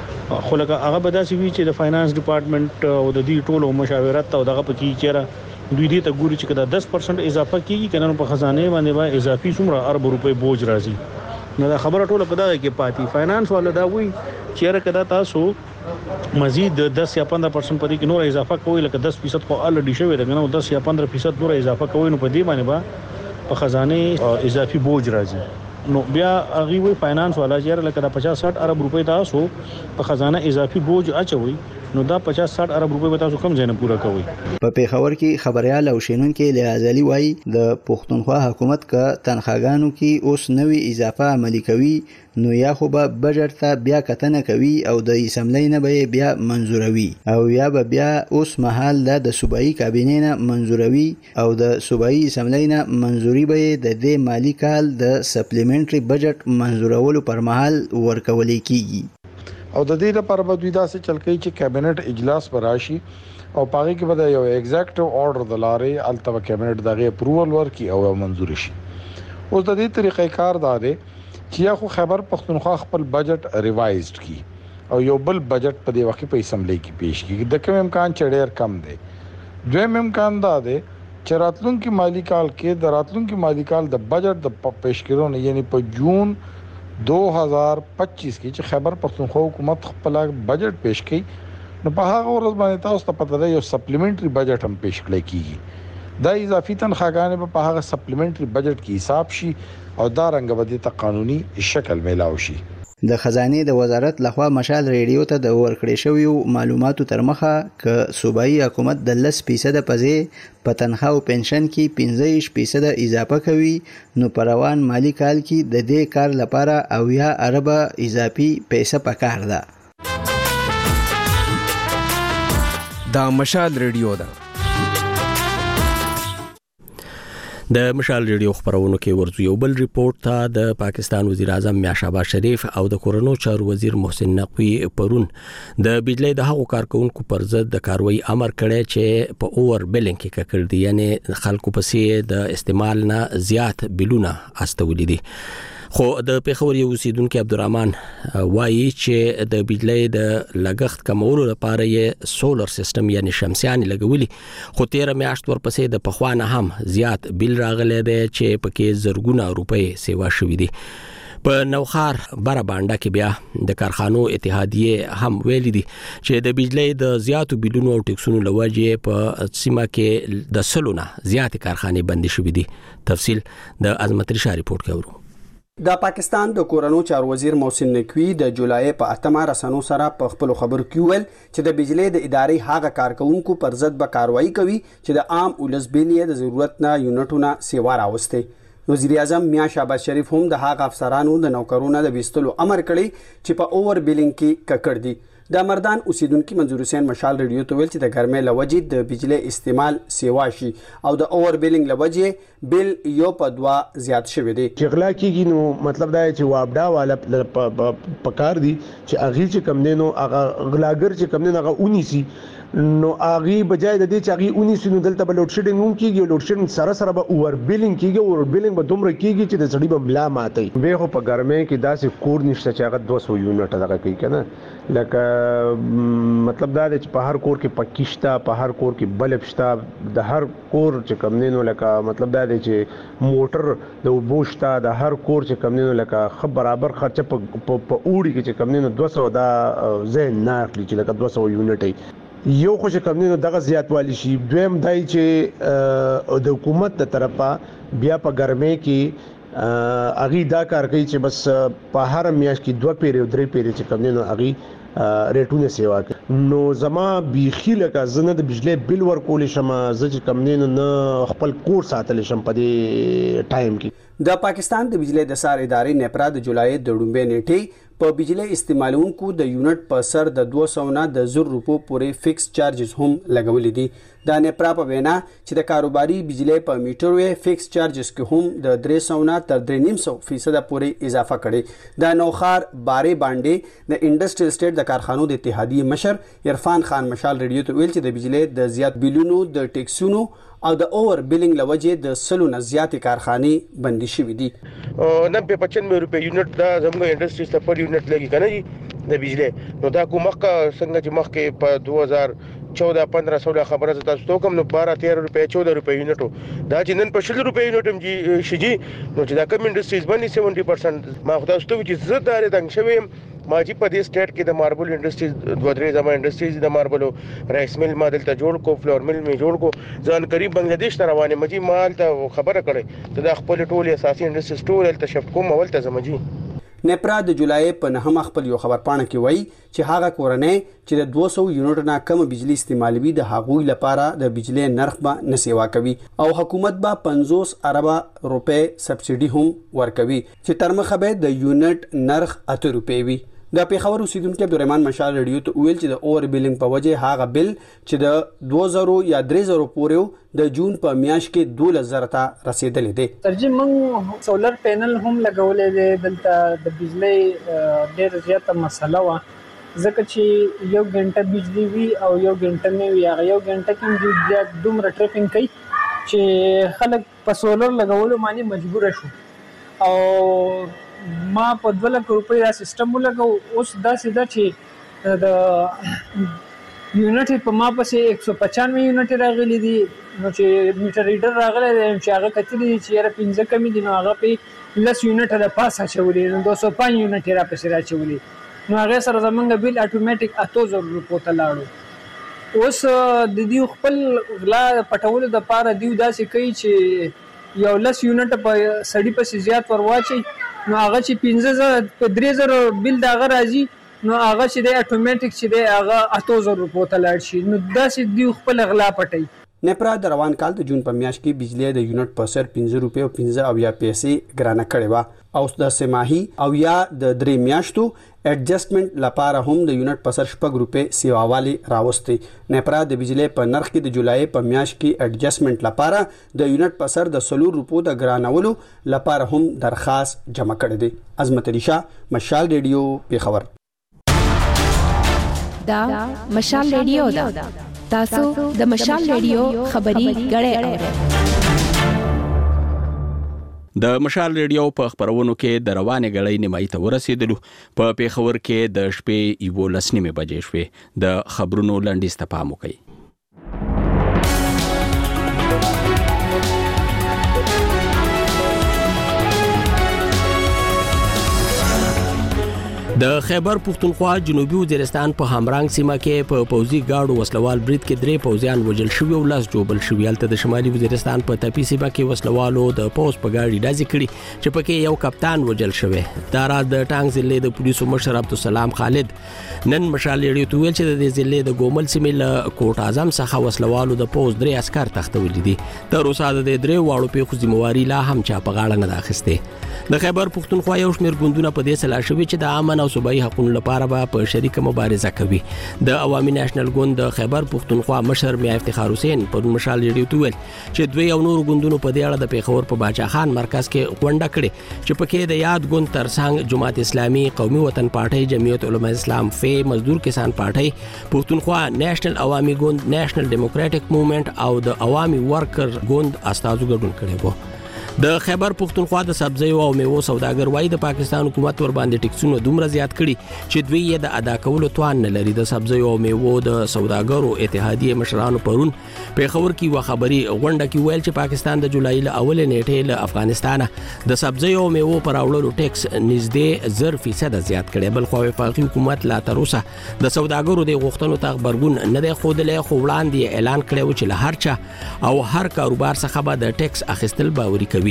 [SPEAKER 17] خو لکه هغه به داسې وي چې د فاینانس ډپارټمنټ او د دې ټولو مشاورت او دغه پکې چیرې دوی دې ته ګوري چې کدا دس پرسنټ اضافه کیږي کنه په خزانه باندې به اضافي څومره ارب روپے بوج راځي. نو دا خبره ټوله په دغه کې پاتې فاینانس والا دا وایي چیرې کدا تاسو مزید دس یا پندرہ پرسنټ پدې کې نور اضافه کوي لکه دس فیصد خو الډی شوی دی نو دس یا پندرہ فیصد نور اضافه کوي نو په دې باندې به په خزانه اضافي بوج راځي. نو بیا هغه وی فاینانس والا چې لکه د پچاس ساٹھ ارب روپے تاسو په خزانه اضافي بوج اچوي نو دا پچاس ساٹھ ارب روپے تاسو کم ځای نه پوره کوي.
[SPEAKER 13] په پیښور کې خبريال او شینونکو لیازلی وای د پښتونخوا حکومت کا تنخواګانو کې اوس نوې اضافه عملي کوي نو یا خو به بجټ ته بیا کتنه کوي او د اسمبلی نه به بیا منزوروي او یا به بیا اوس مهال د صوبایي کابینې نه منزوروي او د صوبایي اسمبلی نه منزوري به د دې مالی کال د سپلیمنټري بجټ منزورولو پر مهال ورکول کیږي.
[SPEAKER 18] او د دې لپاره به دوی داسې چل کوي چې کابینټ اجلاس پر راشي او پاره کې به یو ایگزیکټیو اورډر د لارې الته کابینټ دغه اپروول ورکي او منزور شي. اوس د دې طریقې کار دا دی چې یا خو خیبر پښتونخوا خپل بجټ ریوایزډ کی او یو بل بجټ په دې وخت په اسمبلی کې پیش کی د کوم امکان چې ډېر کم دی. دویم امکان دا دی چې راتلونکي مالی کال کې د راتلونکي مالی کال د بجټ د پیش کېدو یعنی په جون دو ہزار پچیس کې چې خیبر پښتونخوا حکومت خپل بجټ پیش کړي نو په هغه ورځ باندې تاسو ته پته ده یو سپلیمنټري بجټ هم پیش کړی کیږي. دا اضافي تنخواګانې په هغه سپلیمنټري بجټ کې حساب شي او دا رنګ به د قانوني شکل میلاو شي.
[SPEAKER 13] د خزانې د وزارت لخوا مشال ریډیو ته د ورکړې شویو معلوماتو تر مخه ک صوبایي حکومت د لس فیصد پځې په تنخواه او پنشن کې پنځه فیصد اضافه کوي نو په روان مالی کال کې د دې کار لپاره اویا ارب اضافي پیسې پکار ده.
[SPEAKER 19] دا مشال ریډیو ده.
[SPEAKER 1] د مشال ریډیو خبرونو کې ورځو یو بل ریپورت ته د پاکستان وزیر اعظم میا شهباز شریف او د کورونو چارو وزیر محسن نقوی پرون د بجلی د هغو کارکونکو پر ضد د کاروي امر کړی چې په اوور بلینګ کې ککړ دي یعنی خلکو پسې د استعمال نه زیات بلونه استولې دي. خو د پیښور یو اوسیدونکو عبدالرحمن وایي چې د بجلی د لګښت کمولو لپاره یې سولر سیستم یعنی شمسیان لګولي خو تیر میاشت ورپسې د پخوانه هم زیات بیل راغلی دی چې پکې زرګونه روپۍ سیوا شوې دي. په نوخار بره بانډه کې بیا د کارخانو اتحادیه هم ویلي دي چې د بجلی د زیاتو بیلونو او ټیکسونو لوجې په سیمه کې د سلونه زیات کارخانې بندي شوې دي. تفصیل د عظمت رشا ریپورت کوي.
[SPEAKER 12] د پاکستان د کورونو چارو وزیر محسن نقوی د جولای په اتمه رسنو سره په خپل خبرو کې ویل چې د بجلی د ادارې هغه کارکونکو پر ضد به کاروایی کوي چې د عام ولس بیلې د ضرورت نه یونټونه سیوا راوستي. وزیر اعظم میاں شهباز شریف هم د هغه افسرانو د نوکرونو د ویستلو امر کړی چې په اوور بیلینګ کې ککړ دي. د مردان اوسیدونکو منظور حسین مشال ریډیو ته ویل چې د ګرمۍ لوجې د بجلی استعمال سیوا شي او د اوور بیلینګ لوجې بیل یو په دوا زیات شوی دی.
[SPEAKER 5] چې غلا کیږي نو مطلب دا چې وابډا والا پکار دي چې اغي چې کم نه نو هغه غلاګر چې کم نه هغه اونیسی نو اغي بجای د دې چې اغي اونیسی نو دلته بل لوډ شیډینګ هم کیږي. لوډ شیډینګ سره سره به اوور بیلینګ کیږي. اوور بیلینګ به دومره کیږي چې د سړی به بلا ماتي. به خو په ګرمۍ کې داسې کور نشته چې هغه دوه سوه یونټ دغه کوي کنه. لکه مطلب دا چې په هر کور کې پکیشتا په هر کور کې بلب شتا د هر کور چې کم نه نو لکه مطلب دا چې موټر د وبوشتا د هر کور چې کم نه نو لکه خ برابر خرچه په اوړي کې چې کم نه نو دوه سوه دا زین نه اخلي چې لکه دوه سوه یونټ یو خو چې کم نه نو دغه زیاتوالی شي. دویم دای چې د حکومت تر طرفه بیا په ګرمۍ کې اغي دا کار کوي چې بس په هر میاشت کې دوه پیری او درې پیری چې کم نه نو اغي ریټونه سیوا کوي. نو زما بیخي لکه زنه د بجلی بیل ورکول شم زه چې کم نه نو خپل کور ساتل شم په دې ټایم کې.
[SPEAKER 12] د پاکستان د بجلی د سار ادارې نیپرا د جولای د ډومبې نیټې په بجلی استعمالونکو د یونټ په سر د دوه سوه نه د زر روپو پورې فکس چارجز هم لګولې دي. د نیپرا په وینا چې د کاروباري بجلی په میټر وې فکس چارجز کې هم د درې سوه نه تر درې نیم سوه فیصد پورې اضافه کړي. د نوخار بارې باندې د انډستریل سټیټ د کارخانو د اتحادیه مشر عرفان خان مشال ریډیو ته ویل چې د بجلی د زیات بیلونو د ټیکسونو او د اوور بیلینګ لوجې د سلو نه زیات کارخانې بندي شوې دي.
[SPEAKER 20] نبه پچانوے روپے یونټ دا زموږ انډستریز ته پر یونټ لګي کنه جی د بجلی. نو دا کومه څنګه چې مخکې په دوه هزار چودہ پندرہ سولہ خبره تاسو ته کوم نو بارہ تیرہ روپے چودہ روپے یونټو دا چې نن په شل روپے یونټ هم شي نو چې دا کوم انډستریز باندې سیونټي پرسنټ ما خو تاسو ته چې زه دا رنګ شوم ما چې په دې سټیټ کې د ماربل انډستریز دوه درې زما انډستریز د ماربل رایس مل ما دلته جوړ کو فلور مل می جوړ کو ځان قریب بنگلاديش ته روانه مجي مال ته خبره کړي ته د خپل ټول اساسي انډستریز ټول ته شپ کوم اول ته زمجي.
[SPEAKER 12] نیپرا د جولای په نهم خپل یو خبر پاڼه کې وایي چې هغه کورنۍ چې د دوه سوه یونټ نه کم بجلی استعمالوي د هغوی لپاره د بجلی نرخ به نه سیوا کوي او حکومت به پنځوس اربه روپے سبسایډي هم ورکوي چې تر مخه به د یونټ نرخ اته روپے وي. د پیښور اوسیدونکو عبدالرحمن مشال ریډیو ته ویل چې د اوور بیلینګ په وجه هغه بیل چې د دوه زره یا درې زره پورې د جون په میاشت کې دوه زره ته رسیدلې دي.
[SPEAKER 21] ترجمه موږ سولر پینل هم لګولې دي دلته د بجلی ډېر زیاته مسله و ځکه چې یو غنټه بجلی وي او یو غنټه نه وي هغه یو غنټه کې زیات دومره ټریپینګ کوي چې خلک په سولر لګولو باندې مجبور شو او ما په دوه لک روپۍ دا سیستم ولګو. اوس دا سیده چې د یونټ په ما پسې یک سو پچانوے یونټ راغلي دي نو چې میټر ریډر راغلی دی چې هغه کتلی دي چې یاره پنځه کمې دي نو هغه په لس یونټ د پاسه اچولي نو دوه سوه پنځه یونټ را پسې راچولي نو هغې سره زمونږ بیل اټومیټیک اته زره روپو ته لاړو. اوس د دوی خپل غلا پټولو دپاره دوی داسې کوي چې یو لس یونټ په سړي پسې زیات ور واچوي نو هغه چې پنځه زره په درې زره بیل د هغه راځي نو هغه چې دی اټومیټیک چې دی هغه اته زره روپو ته لاړ شي نو داسې دوی خپل غلا پټوي.
[SPEAKER 12] نیپرا د روان کال د جون په میاشت کې بجلی د یونټ په سر پنځه روپۍ او پنځه اویا پیسې ګرانه کړې وه او د سماهي او یا د درې میاشتو ایڈجسټمنټ لپاره هم د یونټ په سر شپږ روپۍ سیواوالی راوستي. نیپرا د بجلی په نرخ کې د جولای په میاشت کې ایڈجسټمنټ لپاره د یونټ په سر د څلور روپو د ګرانولو لپاره هم درخواست جمع کړی دی. عظمت علی شاه مشال ریډیو پیښور.
[SPEAKER 8] دا مشال ریډیو دا تاسو د مشال ریډیو خبري غړې اورئ.
[SPEAKER 1] د مشال ریډیو په خبرونو کې د روانې غړې نیمایي ته ورسېدلو. په پیښور کې د شپې یو لسنیمه بجې شوې. د خبرونو لنډیز ته پام وکړئ. د خیبر پختونخوا جنوبي وزیرستان په همرنګ سیمه کې په پوځي گاډو وسلوال برید کې درې پوځیان وژل شوي او لاس جوړل شوي. هلته د شمالي وزیرستان په تپي سیمه کې وسلوالو د پوځ په گاډي ډزې کړي چې پکې یو کپتان وژل شوی. دا راز د ټانګ ضلع د پولیسو مشر عبدالسلام خالد نن مشال ریډیو ته ویل چې د ضلع د ګومل سیمې له کوټ اعظم څخه وسلوالو د پوځ درې عسكر تښتولي دي. تر اوسه د درې واړو پیښو ذمہواري لا هم چا په غاړه نه اخیسته. د خیبر پختونخوا یو شمېر ګوندونه په دې سلا شوي چې د امن او صوبایي حقوقو لپاره به په شریکه مبارزه کوي. د عوامي نېشنل ګوند د خیبر پختونخوا مشر میا افتخار حسین په مشال ریډیو ته ویل چې دوی او نور ګوندونو په دې اړه د پیښور په باچا خان مرکز کې غونډه کړې چې پکې د یاد ګوند ترڅنګ جماعت اسلامي، قومي وطن پارټي، جمعیت علماء اسلام، فی مزدور کسان پارټي، پختونخوا نېشنل عوامي ګوند، نېشنل ډیموکراټک موومېنټ او د عوامي ورکر ګوند استازو ګډون کړي وو. د خیبر پختونخوا د سبزیو او میوو سوداګر وای د پاکستان حکومت ور باندې ټیکسونه دومره زیات کړي چې دوی یې د ادا کولو توان نه لري. د سبزیو او میوو د سوداګرو اتحادیه مشرانو پرون پیښور کې و خبري غونډه کې ویل چې پاکستان د جولای ل اول نیټې له افغانستان د سبزیو او میوو پر اړولو ټیکس نږدې زر فیصد زیات کړي. بل خو وفاقي حکومت لا تر اوسه د سوداګرو د غوښتنو ته خبرګون نه دی خوده، خو وړاندې اعلان کړی و چې له هر چا او هر کاروبار څخه به د ټیکس اخیستل باوري کوي.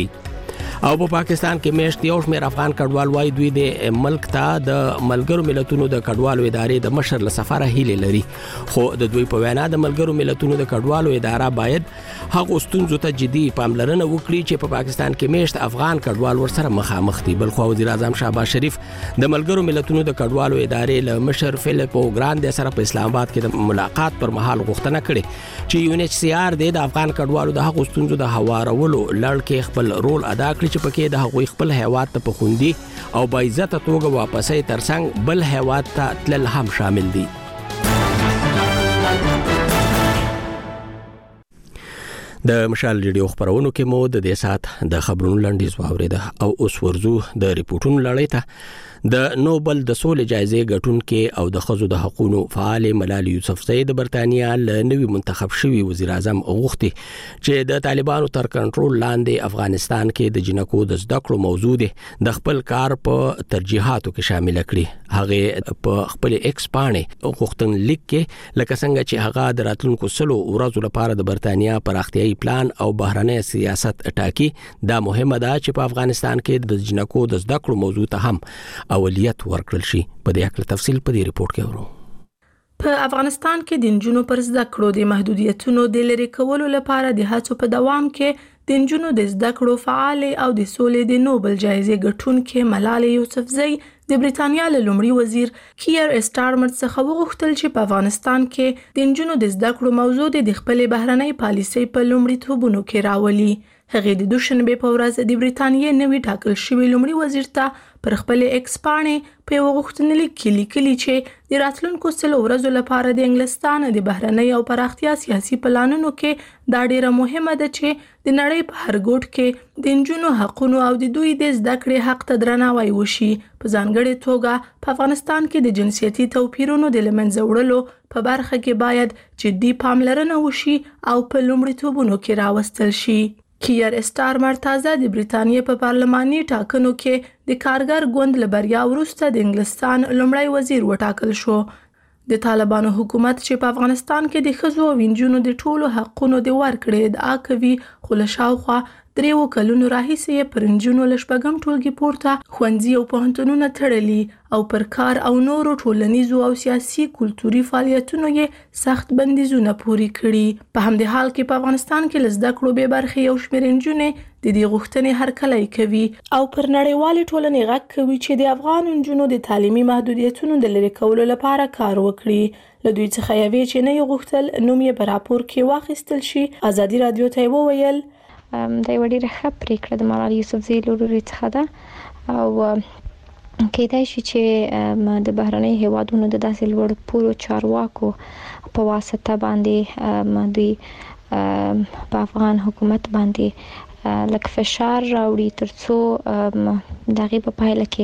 [SPEAKER 1] او په پاکستان کې میشت یو شمېر افغان کډوال وای دوی د ملک ته د ملګرو ملتونو د کډوالو ادارې د مشر له سفاره هیله لري. خو د دوی په وینا د ملګرو ملتونو د کډوالو اداره باید هغه ستونزو ته جدي پاملرنه وکړي چې په پاکستان کې میشت افغان کډوال ورسره مخامخ دي. بل خو وزیر اعظم شهباز شریف د ملګرو ملتونو د کډوالو ادارې له مشر فلیپو ګراندې سره په اسلام آباد کې د ملاقات پر مهال غوښتنه کړې چې یو ان ایچ سی آر د افغان کډوالو د هغو ستونزو د هوارولو لړ کې خپل رول ادا کړي چې پکې د هغوی خپل هیواد ته په خوندي او باعزته توګه واپسې ترڅنګ بل هیواد ته تلل هم شامل دي. د مشال ریډیو خبرونو کې مو د دې سات د خبرونو لنډیز واورېده او اوس ورزو د ریپورتونو لړۍ ته. د نوبل د سولې جایزې ګټونکې او د ښځو د حقوقو فعال ملالي یوسفزۍ د برتانیا له نوي منتخب شوي وزیر اعظم غوښتي چې د طالبانو تر کنټرول لاندې افغانستان کې د جنکو د زده کړو موضوع دي د خپل کار په ترجیحاتو کې شامل کړي. هغه په خپل ایکس باندې غوښتن لیک کې لکه څنګه چې هغه د راتلونکو سلو ورځو لپاره د برتانیا پراختیايي پلان او بهرنی سیاست ټاکي. دا مهمه ده چې په افغانستان کې د جنکو د زده کړو موضوع ته هم اولیت ورکړل شي. په دې اړه تفصیل په دې ریپورت کې ورو.
[SPEAKER 3] په افغانستان کې د نجونو پر زده کړو د محدودیتونو د لرې کولو لپاره د هڅو په دوام کې د نجونو د زده کړو فعال او د سولې د نوبل جایزې ګټونکې ملالي یوسفزۍ د برتانیا له لومړي وزیر کیر اسټارمر څخه وغوښتل چې په افغانستان کې د نجونو د زده کړو موضوع د خپل بهرنۍ پالیسۍ په لومړیتوبونو کې راولي. هغه د دوشنبه په ورځ د برتانیې نوی ټاکل شوی لومړي وزیر ته پر خپل ایکس باندې په وغوښتنلیک کې لیکلي چې د راتلونکو سلو ورځو لپاره د انګلستان د بهرنۍ او پراختیا سیاسي پلانونو کې دا ډیره مهمه ده چې د نړۍ په هر ګوټ کې د نجونو حقوقو او د دوی د زده کړې حق ته درناوی وشي. په ځانګړې توګه په افغانستان کې د جنسیتي توپیرونو د لمنځه وړلو په برخه کې باید جدي پاملرنه وشي او په لومړیتوبونو کې راوستل شي. کیر اسټارمر تازه د برتانیې په پارلماني ټاکنو کې د کارګر ګوند له بریا وروسته د انګلستان لومړی وزیر وټاکل شو. د طالبانو حکومت چې په افغانستان کې د ښځو او نجونو د ټولو حقونو د ورکړې ادعا کوي، خو له شاوخوا دریو کلونو راهیسې یې پر نجونو له شپږم ټولګي پورته ښوونځي او پوهنتونونه تړلي او پر کار او نورو ټولنیزو او سیاسي کلتوري فعالیتونو یې سخت بندیزونه پوري کړي. په همدې حال کې په افغانستان کې له زده کړو بې برخې یو شمېر نجونې د دې غوښتنې هرکلی کوي او پر نړیوالې ټولنې غږ کوي چې د افغان نجونو د تعلیمي محدودیتونو د لرې کولو لپاره کار وکړي. له دوی څخه یوې چې نه یې غوښتل نوم یې په راپور کې واخیستل شي. ازادي راډیو ته یې وویل
[SPEAKER 22] دا یوه ډېره ښه پرېکړه د ملالي یوسفزۍ له لورې څخه ده او کیدای شي چې د بهرنۍ هیوادونو د داسې لوړ پوړو چارواکو په واسطه باندې دوی په افغان حکومت باندې لکه فشار راوړي ترڅو دغه په پایله کې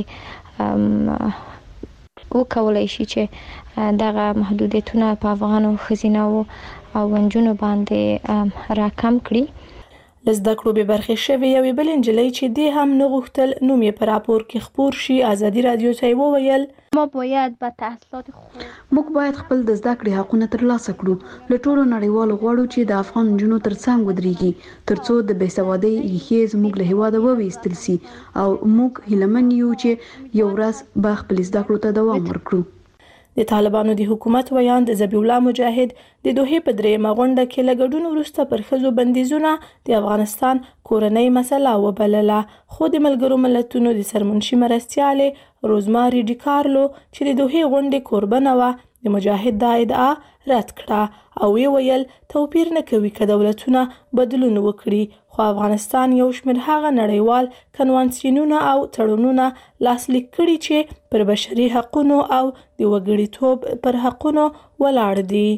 [SPEAKER 22] وکولای شي چې دغه محدودیتونه په افغانو ښځینه او نجونو باندې راکم کړي.
[SPEAKER 3] لزده کړو به برخه شوی یو بل انجلۍ چې دی هم نه غوښتل نوم یې پر راپور کې خبر شي ازادي رادیو ته وویل
[SPEAKER 4] ما باید با تحصیلات خوب
[SPEAKER 6] موږ باید خپل د زده کړې حقونه ترلاسه کړو. له ټولو نړیوالو غواړو چې د افغان نجونو ترڅنګ ودرېږي ترڅو د بېسوادۍ ریښې زموږ له هېواده وویستل سي او موږ هیلهمن یو چې یو ورځ به خپل زده کړو ته دوام ورکړو.
[SPEAKER 3] د طالبانو د حکومت ویاند ذبیح الله مجاهد د دوحې په درېیمه غونډه کې له ګډون وروسته پر ښځو بندیزونه د افغانستان کورنۍ مسله وبلله، خو د ملګرو ملتونو د سرمنشي مرستیالې روزماري ډیکارلو چې د دوحې غونډې کوربنه وه د مجاهد دا ادعا رد کړه او وی ویل توپیر نه کوي که دولتونه بدلون وکړي، خو افغانستان یو شمېر هغه نړیوال کنوانسیونونه او تړونونه لاسلیک کړي چې پر بشري حقونو او د وګړیتوب پر حقونو ولاړ دي.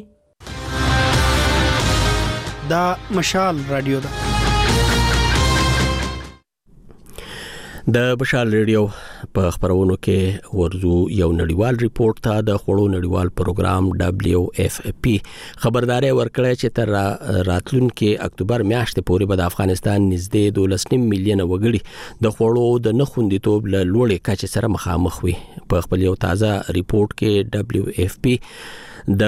[SPEAKER 23] دا مشال رادیو ده.
[SPEAKER 1] د مشال ریډیو په خبرونو کې ورزو یو نړیوال ریپورت ته د خوړو نړیوال پروګرام دبليو اف پی خبرداري ورکړه چې تر راتلونکي اکتوبر میاشتې پورې به د افغانستان نږدې دولس نیم میلیونه وګړي د خوړو د نه خوندیتوب له لوړې کچې سره مخامخ وي. په خپل یو تازه ریپورت کې دبليو اف پی د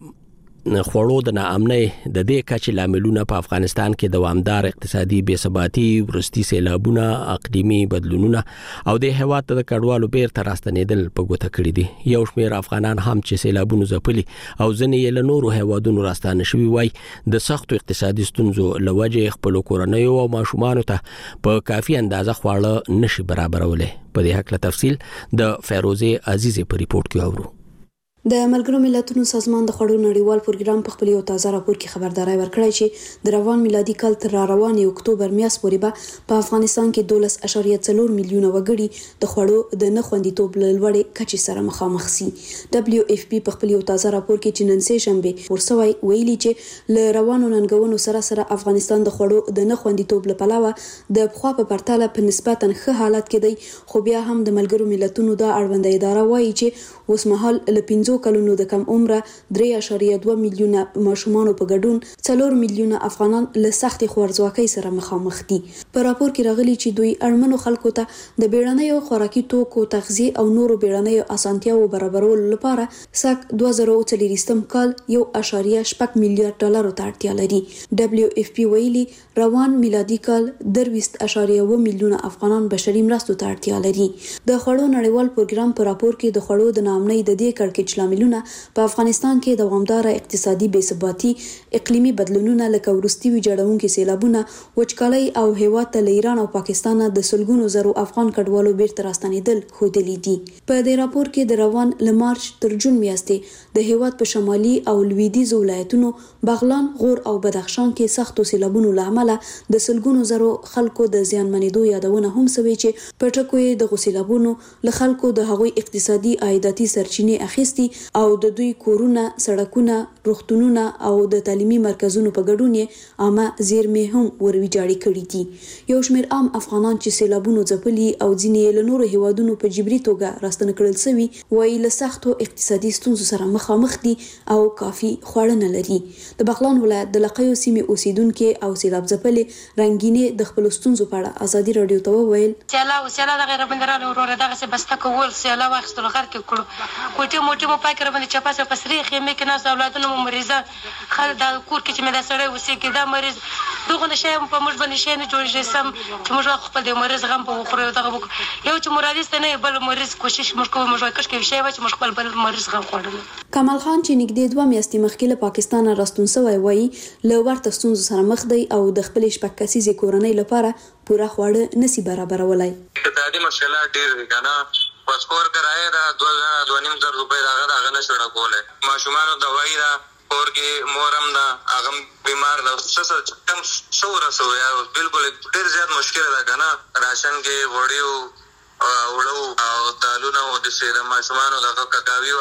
[SPEAKER 1] خوړو د ناامنۍ د دې کچې لاملونه په افغانستان کې دوامدار اقتصادي بې ثباتي، ورستي سیلابونه، اقلیمي بدلونونه او د هېواد د کډوالو بیرته راستنېدل په ګوته کړي دي. یو شمېر افغانان هم چې سیلابونو ځپلي او ځینې یې له نورو هېوادونو راستانه شوي وای د سختو اقتصادي ستونزو له وجې خپلو کورنیو او ماشومانو ته په کافي اندازه خواړه نشي برابرولی. په دې هکله تفصیل د فیروزې عزیزې په ریپورت کې اورو.
[SPEAKER 24] د ملګرو ملتونو سازمان د خوړو نړیوال پروګرام په خپل یو تازه راپور کې خبرداري ورکړی چې د روان میلادي کال تر روانې اکتوبر میاشتې پورې به په افغانستان کې دولس اعشاریه څلور میلیونه وګړي د خوړو د نه خوندیتوب له لوړې کچې سره مخامخ سي. دبليو اف پی په خپل یو تازه راپور کې چې نن سه شنبه ورسوي ویلي چې له روانو ننګونو سره سره افغانستان د خوړو د نه خوندیتوب لپاره د پخوا په پرتله په نسبتا ښه حالت کې دی، خو بیا هم د ملګرو ملتونو د اړوند اداره وایي چې اوس مهال له پنځو کلونو د کم عمره درې اعشاریه دوه میلیونه ماشومان په ګډون څلور میلیونه افغانان له سخت خوارځواکۍ سره مخامخ دي. په راپور کې راغلي چې دوی اړمنو خلکو ته د بیړنیو خوراکي توکو تغذیه او نورو بیړنیو اسانتیاو برابرولو لپاره سک دوه زره څلوېښتم کال یو اعشاریه شپږ میلیارډ ډالر ته اړتیا لري. دبليو اف پی ویلي روان میلادي کال درويست اعشاریه اووه میلیونه افغانان بشري مرستو ته اړتیا لري. د خوړو نړیوال پروګرام په راپور کې د خوړو د ناامنۍ د دې کړکېچ لاملونه په افغانستان کې دوامداره اقتصادي بې ثباتي، اقلیمي بدلونونه لکه ورستي ویجاړونکي سیلابونه، وچکالۍ او هېواد ته له ایران او پاکستان د سلګونو زرو افغان کډوالو بیرته راستنېدل ښودلي دي. په دې راپور کې د روان له مارچ تر جون میاشتې د هېواد په شمالي او لویدیځ ولایتونو بغلان، غور او بدخشان کې سختو سیلابونو له امله د سلګونو زرو خلکو د زیانمنېدو یادونه هم شوې چې په ټکو یې د غسیلابونو له خلکو د هغوی اقتصادي عایداتي سرچینې اخیستي او د دوی کورونه، سړکونه، روغتونونه او د تعلیمي مرکزونو په ګډون یې عامه زیرمې هم ورویجاړې کړې دي. یو شمېر عام افغانان چې سیلابونو ځپلي او ځینې له نورو هیوادونو په جبري توګه راستنه کړل شوي وایي له سختو اقتصادي ستونزو سره مخامخ دي او کافي خواړه نه لري. د بغلان ولایت د لقیو سیمې اوسیدونکو او سیلاب ځپلې رنگینې د خپل ستونزو په اړه ازادي رادیو ته وویل
[SPEAKER 25] سیلاب سیلاب د غیر بندرانه ورور دغه څه بسته کول سیلاب واخستل غر کې کړو کوټه موټه مو پاک را باندې چپاسه پسري خېمه کې ناس اولادونو مریضان خل د کور کې چې مې د سړی وسی کې دا مریض دغه نشه په موږ باندې شي نه جوړ سم چې موږ خپل د مریض غم په خورو دغه یو چې مرادست نه بل مریض کوشش موږ کوو موږ کښ کې شی و چې موږ خپل بل مریض غم خوړل.
[SPEAKER 24] کمال خان چې نږدې دوه میاشتې مخکې له پاکستان راستون شوی وایي له ورته ستونزو سره مخ دی او د خپل شپږ کسیزې کورنۍ لپاره پوره خواړه نسی برابرولای.
[SPEAKER 26] اقتصادي مشکلات ډېر دي کنه پاسپور کرایه دا دوه نیم زره روپۍ راغله هغه نشو راکولی، ماشومانو دوايي دا کور کې مورم دا هغه بیمار دا څه کم شو رسو یا بالکل ډېر زیات مشکل ده کنه راشن کې وړیو وړو او دالونه او د سیده ماشومانو دغه ککاوي وه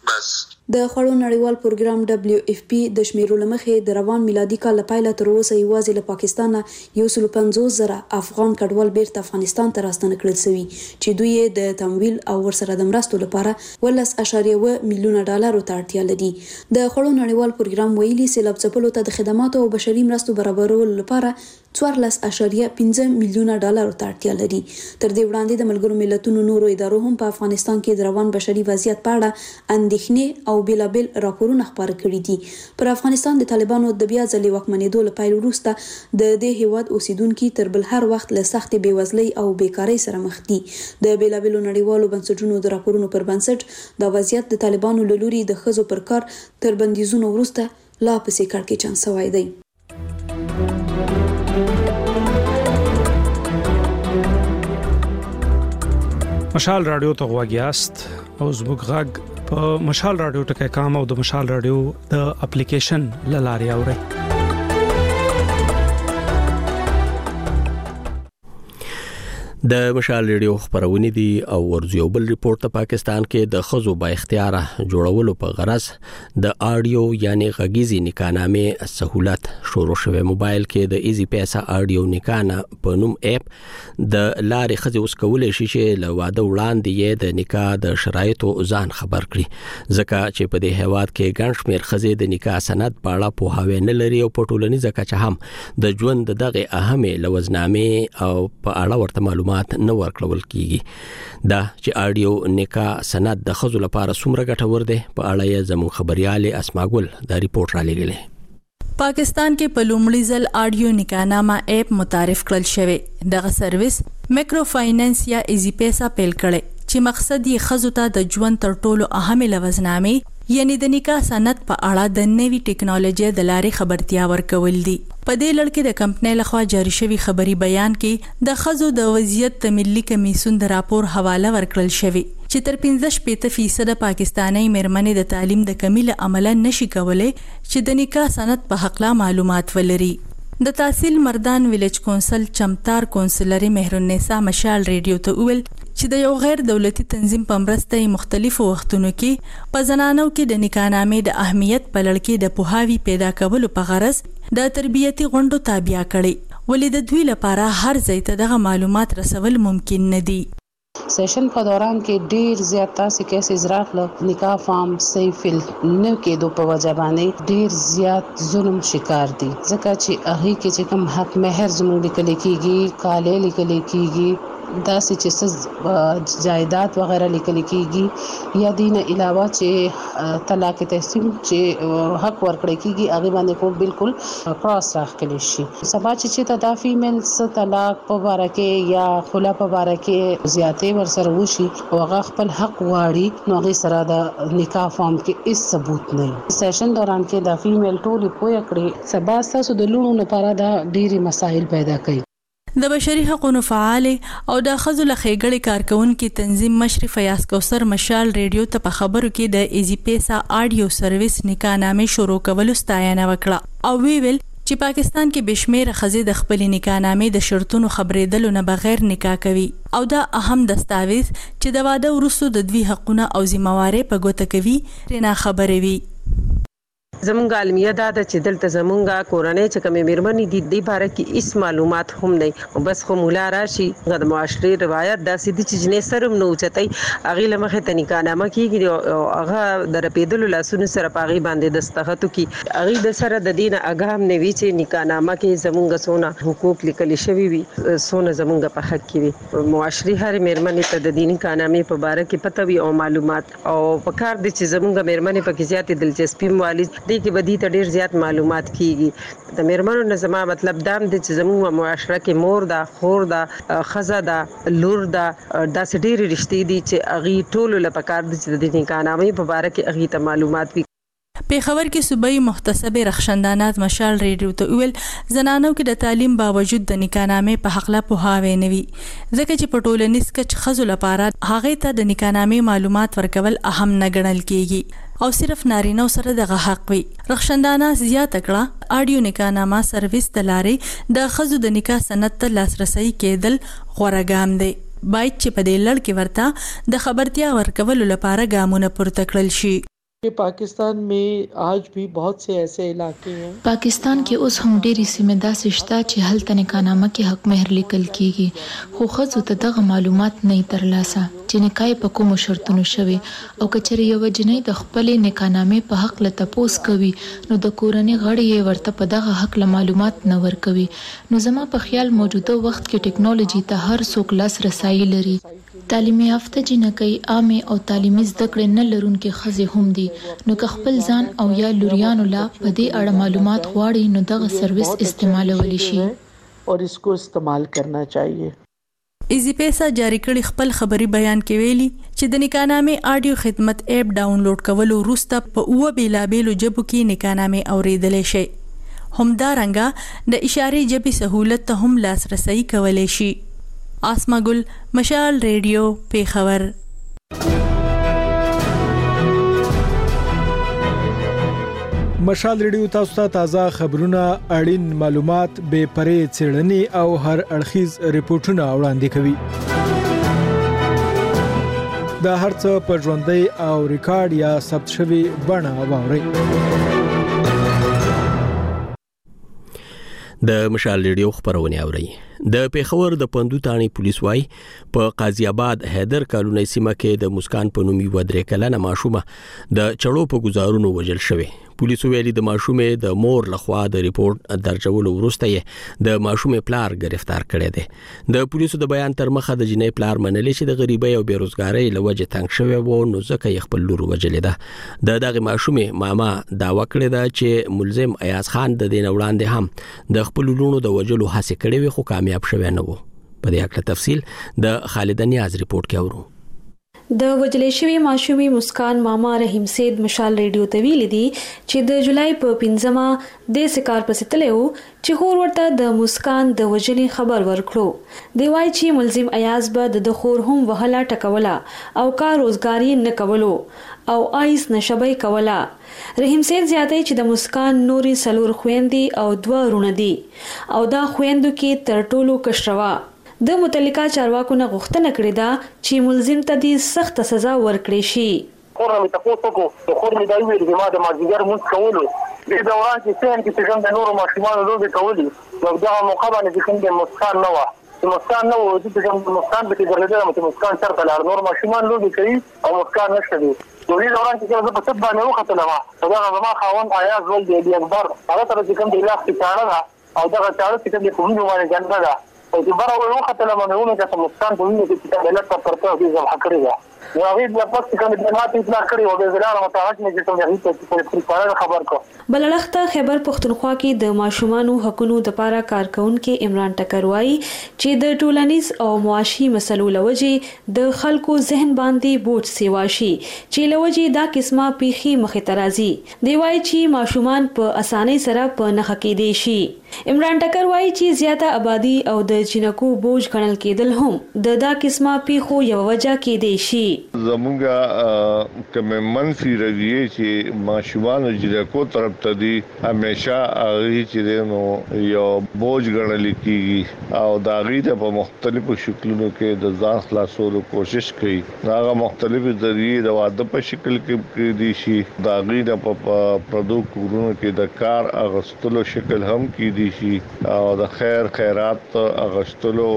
[SPEAKER 26] بس
[SPEAKER 24] د خوړو نړیوال پروګرام دبليو اف پی د شمیرو لمخې د روان میلادي کال لپاره تر اوسه یوازې له پاکستان یو سل پنځوس زره افغان کډوال بیرته افغانستان ته راستنه کړل شوي چې دوی د تمویل او ورسره د مرستو لپاره ولس اشاریه و میلیونه ډالر ته اړتیا لري. د خوړو نړیوال پروګرام ویلي سیلاب ځپلو ته د خدماتو او بشري مرستو برابرولو لپاره څوارلس اشاریه پنځه میلیونه ډالر ته اړتیا لري. تر دې وړاندې د ملګرو ملتونو نورو ادارو هم په افغانستان کې د روان بشري وضعیت په اړه اندېښنې او بیلابل راپورونه خپاره کړي دي. پر افغانستان د طالبانو د بیا ځلې واکمنېدو له پیل وروسته د دې هیواد اوسیدونکو تر بل هر وخت له سختې بېوزلۍ او بیکارۍ سره مخ دي. د بیلابلو نړیوالو بنسټونو د راپورونو پر بنسټ دا وضعیت د طالبانو له لوري د ښځو پر کار تر بندیزونو وروسته لا پسې کړکېچن شوی دی.
[SPEAKER 23] مشال رادیو ته غواګیاست او زموږ غږ په مشال رادیو ټکی کام او د مشال رادیو د اپلیکیشن لاري اوري.
[SPEAKER 1] د مشال ریډیو خبرونه دي او ورځو بل ریپورت ته پاکستان کې د خزو با اختیار جوړولو په غرض د آډیو یعنی غږیزي نکاحنامې سہولت شروع شوه. موبایل کې د ایزی پیسا آډیو نکاح په نوم اپ د لارې خزو اوس کولای شي چې له واده وړاندې یې د نکاح د شرایطو ځان خبر کړي ځکه چې په دې هیواد کې ګڼ شمېر خزې د نکاح سند په اړه پوهاوی نه لري او په ټولنیزه کچه هم د ژوند دغه اهمه لوزنامې او په اړه ورته معلومات نه ورکول کیږي. دا چې آډیو نکاح سند د خزو لپاره څومره ګټور دی په اړه یې زموږ خبريال اسماګل دا ریپورت را لګلې.
[SPEAKER 3] پاکستان کې په لومړي ځل آډیو نکاحنامه اپ متعارف کړل شوی. دغه سرویس مایکرو فاینانس یا ایزی پیسا پیل کړي چې مقصد یې خزو ته د ژوند تر ټولو اهمه لوزنامې یعنی د نکاح سند په اړه د نوي ټیکنالوژي د لارې خبرتیا ورکول دي. په دې لړ کې د کمپنۍ لخوا جاری شوی خبري بیان کې د خزو د وضعیت د ملي کمیسیون د راپور حواله ورکړل شوی چې تر پنځه شپږ فیصد پاکستاني مېرمنې د تعلیم د کمی له امله نشي کولای چې د نکاح سند په حق لا معلومات ولري. د تحصیل مردان ویلج کونسل چمتار کونسلري مهرالنساء مشال ریډیو ته ویل چې د یو غیر دولتي تنظیم په مرسته مختلفو وختونو کې په زنانو کې د نکاحنامې د اهمیت په لړ کې د پوهاوی پیدا کولو په غرض د تربیتي غونډو تابع کړي ولې د دوی لپاره هر ځای ته دغه معلومات رسول ممکن نه دي.
[SPEAKER 2] سیشن په دوران کې ډیر زیات تاسو کیسز راغله نکاح فارم صحیح فل نه کېدو په وجه باندې ډیر زیات ظلم شکار دي ځکه چې هغه کې چې کوم حق مہر زموږ لیکل کېږي کاله لیکل کېږي دا چې جایداد وغیرہ لیکل کېږي یا دینه علاوه چې طلاق تقسیم چې حق ورکړی کېږي هغه باندې کوم بالکل کراس راخلی شي. سبا چې ته دا فیمیل س طلاق په واره کې یا خلا په واره کې زیاتې ورسره وشي او هغه خپل حق واړي نو هغه سره د نکاح فارم کې هیڅ ثبوت نه. سیشن دوران کې دا فیمیل ټول پوهه کړي سبا تاسو د لونو لپاره دا ډېری مسایل پیدا کړي.
[SPEAKER 3] د بشري حقوقو فعال او د خزو لخېګړې کارکونکو تنظیم مشر فیاض کوثر مشال ریډیو ته په خبرو کې د ایزی پیسا آډیو سرویس نکاحنامې شروع کولو ستاینه وکړه او وی ویل چې پاکستان کې بشمیره خزې د خپل نکاحنامې د شرطونو خبرېدلو نه بغیر نکاح کوي او دا اهم دستاویز چې د واده وروسته د دوی حقونه او ذمہواري په ګوته کوي رنا خبرې وي.
[SPEAKER 9] زمونږ عالمیه دا ده چې دلته زمونږه کورنۍ چې کومې مېرمنې دي د باره کې هیڅ معلومات هم نه بس خو مولا راشي د معاشري روایت داسې دي چې جنې سرم نه اوچتای هغې له مخې ته نکاحنامه کېږي او هغه د رپېدلو لاسونو سره په هغې باندې دستخط وکړي هغې د سره د دې نه اګاه هم نه وي چې نکاحنامه کې زمونږ څونه حقوق لیکلي شوي وي څونه زمونږ په حق کې وي. معاشري هرې مېرمنې ته د دې نکاحنامې په باره کې پته وي او معلومات او په کار دي چې زمونږ مېرمنې پکې زیاتې دلچسپي والي دې کې بدی ته ډیر زیات معلومات کیږي. د مېرمنو نه زما مطلب دا دی چې زموږ معاشره کې مور دا خور دا خزه دا لور دا داسې ډېرې رشتې دي چې هغې ټولو له پکار دي چې د نکاحنامې په باره کې هغې ته معلومات وي.
[SPEAKER 3] پیښور کې صوبایي محتسب رخصندانات مشال ریډیو ته ویل زنانو کې د تعلیم باوجود د نکاحنامې په حق لا پوهاوی نه وي ځکه چې په ټولنیز کچ خزو لپاره هغه ته د نکاحنامې معلومات ورکول اهم نه ګڼل کیږي او صرف نارینه سره دغه حق وي. رخصندانه زیات کړه آډیو نکاحنامه سرویس د لارې د خزو د نکاح سند ته لاسرسي کېدل غوړه ګام دی باید چې په دې لړ کې ورته د خبرتیا ورکولو لپاره ګامونه پورته کړل شي.
[SPEAKER 7] कि पाकिस्तान में आज भी बहुत से ऐसे इलाके हैं
[SPEAKER 3] पाकिस्तान کې اوس هم ډېری سیمې داسې شته چې هلته نکاحنامه کې حق مهر لیکل کیږي خو ښځو ته دغه معلومات نه ترلاسه چې نکاح په کومو شرطونو شوی او کچره یو جنۍ د خپلې نکاحنامې په حق له تپوس کوي نو د کورنۍ غړي یې ورته په دغه حق له معلومات نه ورکوي نو زما په خیال موجوده وخت کې ټیکنالوژي ته هر څوک لاس رسایي لري تعلیمي یافته جنکۍ عامه او تعلیمي زده کړې نه لرونکي ښځې هم دي نو که خپل ځان او یا لوریانو لا په دې اړه معلومات غواړي نو دغه سرویس استعمالولی شي
[SPEAKER 7] اور اسکو استعمال کرنا چاہیے
[SPEAKER 10] ایزی پیسا جاری کړي خپل خبري بیان کې ویلي چې د نکاحنامې آډیو خدمت اپ ډاونلوډ کولو وروسته په اوه بیلابېلو ژبو کې نکاحنامې اوریدلی شي همدارنګه د اشارې ژبې سهولت ته هم لاسرسي کولی شي آسما ګل مشال ریډیو پیښور
[SPEAKER 11] مشال ریډیو تاسو ته تازه خبرونه اړین معلومات به پرې څېړنې او هر اړخیز ریپورتونه وړاندې کوي دا هرڅه په ژوندۍ او ریکارډ یا ثبت شوی بڼه واورئ
[SPEAKER 1] د مشال ریډیو خبرونه اوري د پیښور د پندو تانی پولیس وای په قاضی آباد حیدر کالونی سیمه کې د مسکان په نومي ودرې کلنه ماشومه د چړو په گزارونو وجل شوه پولیس ویلي د ماشومې د مور لخوا د ریپورت درجولو وروسته د ماشومې پلار گرفتار کړی دی د پولیسو د بیان تر مخه د جنې پلار منلې چې د غریبۍ او بیروزګارۍ لوجه تنګ شوی و نو ځکه یې خپل لور وجلې ده د دغه ماشومې ماما داوا کړې ده چې ملزم ایاز خان د دین وړاندې هم د خپل لورونو د وجلو هڅه کړې وي خو کامیاب شوی نه و په دې اړه تفصیل د خالد نیاز ریپورت کې اورو
[SPEAKER 14] د وجلې شوی ماشومې مسکان ماما رحیم سید مشال ریډیو ته ویل دي چې د جولای په پنځمه د سکار پسې تلو چې خور ورته د مسکان د وجلې خبر ورکړو دی وای چې ملزم ایاز به د خور هم وهلا ټکولا او کار روزګاری نه کولو او آیس نشبای کولا رحیم سید زیاتې چې د مسکان نوري سلور خويندې او دوه رونه دي او دا خويندو کې تر ټولو کشروا د متعلقه چارواکو نه غوښتنه کړې ده چې ملزم ته د سخت سزا ورکړي شي
[SPEAKER 15] خور مې تاسو کو خور مې دا ویل چې ما د مازیګر مونږ کولو د دوران کې څنګه چې څنګه د نورو ماشومانو لوبې کولې نو دا مقابله چې څنګه مسکان نه و مسکان نه و چې څنګه مسکان به درلودل چې مسکان سره تل نور ماشومان لوبې کوي او مسکان نشته دي نو د دوران کې زه په څه باندې وختلم دا ما خاوند آیا ول دی اکبر هغه تر چې کوم د لاس کې چاړه او دا چاړه چې کوم په موږ باندې ځنده ده او چې بار وروه خاطر لمنونه چې مسکان په ویني کې چې د لټ پرته دي ځم حکري ده نو هغه د پښتو کې د ماته اطلاع کړی او د زلال متعهد نه چې څنګه هیڅ څه خبر کو
[SPEAKER 14] بلړخته خیبر پختونخوا کې د ماشومانو حقوقو د لپاره کارکونکو عمران ټکروای چې د ټولنیز او معاشي مسلو لوجې د خلکو ذهن باندې بوج سیوا شي چې لوجې دا قسمه پیخي مخه ترازی دی وای چې ماشومان په اسانۍ سره په نخ کې دي شي عمران ټکروای چې زیاته آبادی او د جنکو بوج غنل کېدل هم د دا قسمه پیخو یو وجہ کې دي شي
[SPEAKER 16] زمونږه کوم منفي رویه چې ماشومان جنکو طرف ته دي همیشه هغه چې نو یو بوج غنل کیږي او دا غیته په مختلفو شکلونو کې د ځان خلاصولو کوشش کوي هغه مختلفو ذریعہ د واده په شکل کې دي شي دا غیته په پردو کورونو کې د کار اغستلو شکل هم کې دي شي او د خیر خیرات اغستلو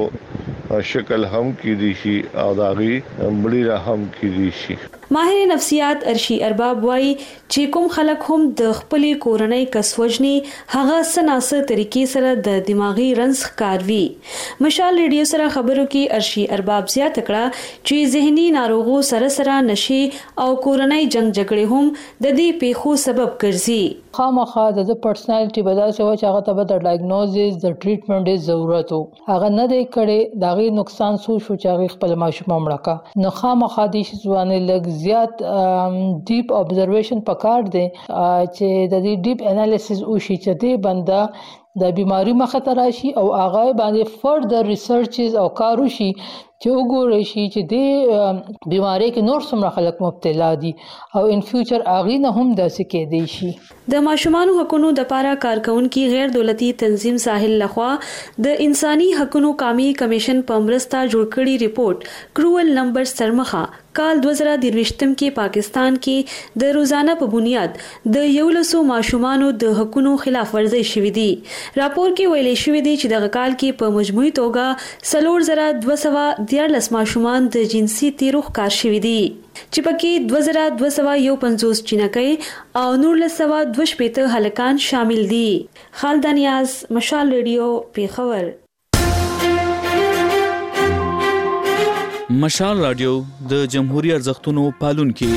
[SPEAKER 16] شکل هم کې دي شي او دا غي بڑی هم کې دي شي
[SPEAKER 14] ماهر نفسیات ارشی ارباب وای چې کوم خلک هم د خپل کورنۍ کسوجنی هغه سناسه طریقې سره د دماغي رنځ ښکاروي مشال ریډیو سره خبرو کې ارشی ارباب زیات کړه چې ذهني ناروغو سره سره نشي او کورنۍ جنگ جګړې هم د دې پیښو سبب ګرځي
[SPEAKER 27] خامخا د پرسنالټي بداسه و چې هغه ته د ډایګنوزس د ټریټمنټ ضرورت وو هغه نه دی کړي داغي نقصان سو شو چې هغه خپل ماشوم مړکا نو خامخا د ځواني لګ زیات ډیپ ابزرویشن پکار دی چې د دې ډیپ انالیسس او شي چې دې بنده د بیماری مخه راشي او هغه باندې فردر ریسرچز او کارو شي چې وګوري شي چې د بیماری کې نور څومره خلک مبتلا دي او ان فیوچر اغه نه هم داسې کېدی شي
[SPEAKER 14] د ماشومانو حقوقو د لپاره کارکونکو غیر دولتي تنظیم ساحل لخوا د انساني حقوقو قومي کمیشن په مرسته جوړ کړي ریپورت کرول نمبر سرمخه کال دوه زره درویشتم کې پاکستان کې د روزانه په بنیاد د یولسو ماشومانو د حقوقو خلاف ورزي شوې دي. راپور کې ویل شوې دي چې دغه کال کې په مجموعي توګه څلور زره دوه سوه دیارلس ماشومان د جنسي تیرو ښکار شوي دي چې پکې دوه زره دوه سوه یو پنځوس چینکۍ او نولس سوه دوه شپېته هلکان شامل دي. خالد نیاز، مشال ریډیو، پیښور.
[SPEAKER 5] مشال رادیو د جمهوریت ارزښتونو پالونکي.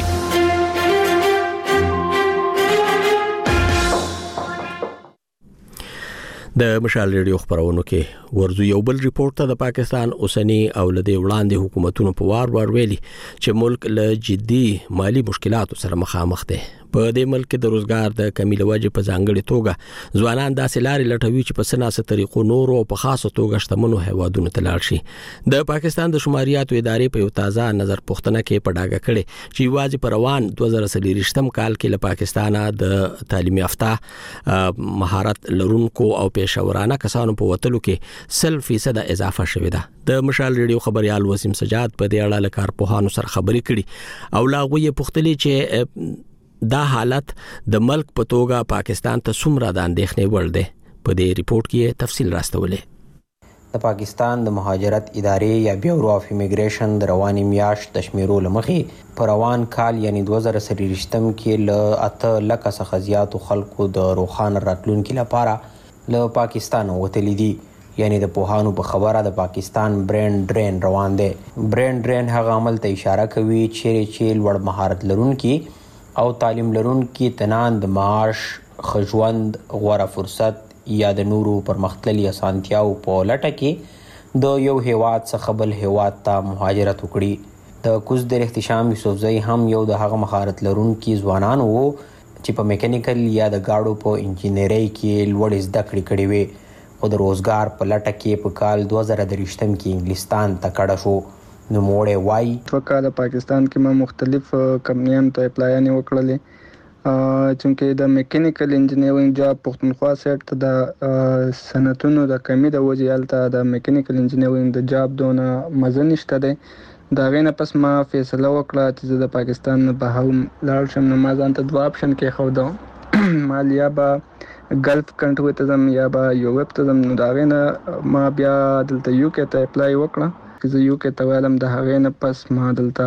[SPEAKER 1] د مشال ریډیو خبرونو کې ورزو یو بل ریپورت ته د پاکستان اوسنی او لدی وړاندې حکومتونو په وار وار ویلي چې ملک له جدي مالی مشکلاتو سره مخامخ دی. په دې ملک کې د روزګار د کمی له وجې په ځانګړي توګه ځوانان داسې لارې لټوي چې په سناسه طریقو نورو او په خاصه توګه شتمنو هیوادونو ته لاړ شي. د پاکستان د شماریاتو ادارې په یو تازه نظر پوښتنه کې په ډاګه کړې چې یوازې په روان دوه زره څلوېښتم کال کې له پاکستانه د تعلیم یافته مهارت لرونکو او پیشورانه کسانو په وتلو کې سل فیصد اضافه شوې ده. د مشال ریډیو خبريال وسیم سجاد په دې اړه له کارپوهانو سره خبرې کړي او لا غوي پوښتلې چې دا حالت د ملک په توګه پاکستان ته څومره د اندېښنې وړ دی. په دې ریپورت کې تفصیل راستولې.
[SPEAKER 13] د پاکستان د مهاجرت ادارې یا بیورو اف امیګریشن د رواني میاشت د شمیرو لمخې په روان کال یعنی دوه زره څلوېښتم کې له اته لکه څخه زیاتو خلکو د روښانه راتلونکي لپاره له پاکستان وتلي دي. یعنی د پوهانو په خبره د پاکستان برین ډرین روان دی. برین ډرین هغه عمل ته اشاره کوي چې چې لوړ مهارت لرونکي او تعلیم لرونکي تنان د معاش، خژوند، غوره فرصت یا د نورو پرمختللي اسانتیاو په لټه کې د یو هیواد څخه بل هیواد ته مهاجرت وکړي. د کوزدر احتشام یوسفزئی هم یو د هغه مهارت لرونکي ځوانان وو چې په میکانیکل یا د گاډو په انجینری کې لوړ زده کړې کړې وې، خو د روزګار په لټه کې په کال دوه زره درویشتم کې انګلستان ته کډه شو. نو موړې وای
[SPEAKER 17] په کال پاکستان کې ما مختلف کمپنیانو ته اپلایانې وکړلې چې د میکانیکل انجینرینګ جاب پښتونخوا سیټ ته د صنعتونو د کمی د وجې هلته د میکانیکل انجینرینګ د جاب دونه مزه نشته دی. د هغې نه پس ما فیصله وکړه چې زه د پاکستان نه بهر لاړ شم. نو ما ځان ته دوه آپشن کېښودم، ما یا به ګلف کنټري ته ځم یا به یوروپ ته ځم. نو د هغې نه ما بیا دلته یو کې ته اپلای وکړه. زه یو کې ته ویلم د هغې نه پس ما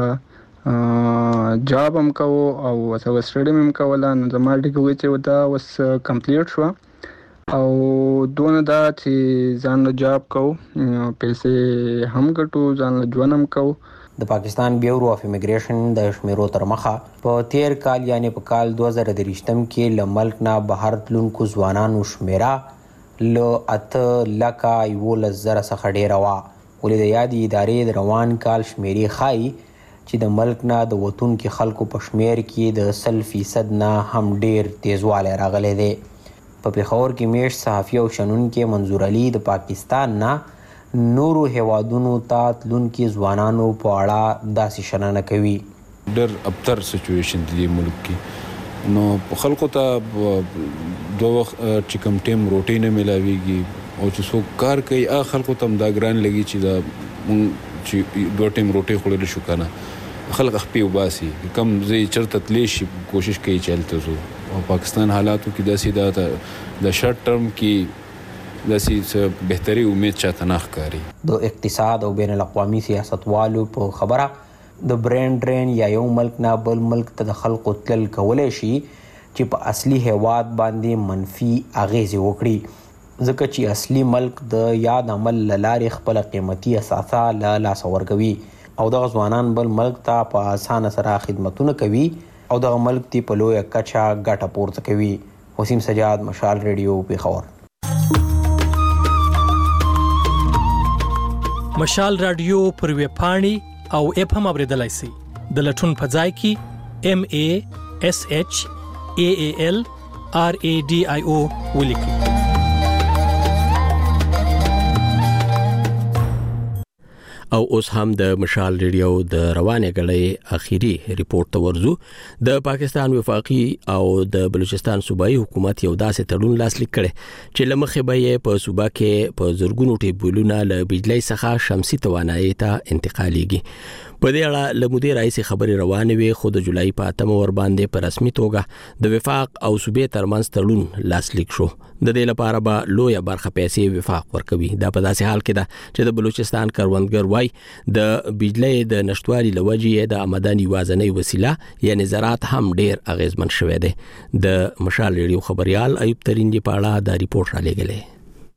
[SPEAKER 17] دلته جاب هم کوو او ورسره سټډي هم کوله. نو زما ډیګري چې دا اوس کمپلیټ شوه او دونه دا چې ځان له جاب کوو، پیسې هم ګټو، ځان له ژوند هم کوو.
[SPEAKER 13] د پاکستان بیورو اف امیګریشن د شمیرو تر مخه په تیر کال یعنی په کال دوه زره درویشتم کې له ملک نه بهر تلونکو ځوانانو شمیره له اته لکه یولس زره څخه ډېره وه. ولې د یادې ادارې د روان کال شمیرې ښایي چې د ملک نه د وتونکي خلکو په شمیر کې د سل فیصد نه هم ډیر تیزوالی راغلی دی. په پېښور کې میشت صحافي او شنونکی منظور علي د پاکستان نه نورو هیوادونو ته تلونکي ځوانانو په اړه داسې شننه کوي.
[SPEAKER 18] ډېر ابتر سچویشن دی ملک کې، نو خلکو ته دوه وخت چې کوم ټیم روټۍ نه میلاویږي او چې څوک کار کوي هغه خلکو ته هم دا ګران لګي چې دا مونږ چې دوه ټیم روټۍ خوړلی شو که نه خلک خپې وباسي. کم ځای چېرته تللی شي کوشش کوي چې هلته ځو. او پاکستان حالاتو کې داسې دا د شارټ ټرم کې داسې بهتري امید چاته نه ښکاري.
[SPEAKER 13] د اقتصاد او بین الاقوامي سیاستوالو په خبره د برین ډرین یا یو ملک نه بل ملک ته د خلکو تلل کولی شي چې په اصلي هیواد باندې منفي اغیزې وکړي، ځکه چې اصلي ملک د یاد عمل له لارې خپله قیمتي اثاثه له لاسه ورکوي او دغه ځوانان بل ملک ته په اسانه سره خدمتونه کوي او دغه ملک تی په لویه کچه ګټه پورته کوي. وسیم سجاد، مشال ریډیو، پیښور.
[SPEAKER 19] مشال رادیو پر ویب پاڼې او اپ هم اوریدلای شئ. د لټون په ځای کې ام ای اس ایچ ای ای ال آر ای ډي آی او ولیکئ.
[SPEAKER 1] او اوس هم د مشال ریډیو د روانه غړې اخیری ریپورت ته ورزو. د پاکستان وفاقي او د بلوچستان صوبایي حکومت یو داسې تړون لاسلیک کړي چې لمخې به یې په صوبا کې په زرګونو ټیبولونه له بجلی څخه شمسي توانایي ته انتقالیږي. په دې اړه لمودې راځي خبري روانې وي خو د جولای په اتمه ور باندې په رسمي توګه د وفاق او صوبې ترمنځ تړون لاسلیک شو. د دې لپاره به لویه برخه پیسې وفاق ورکوي. دا په داسې حال کې ده چې د بلوچستان کروندګر وای د بجلی د نشټوالي لوجې د آمدنی وازنۍ وسیله یعنی زراعت هم ډیر اغیزمن شوی دی. د مشال ریډیو خبريال ایوب ترين دی پاړه دا ریپورت را لګلې.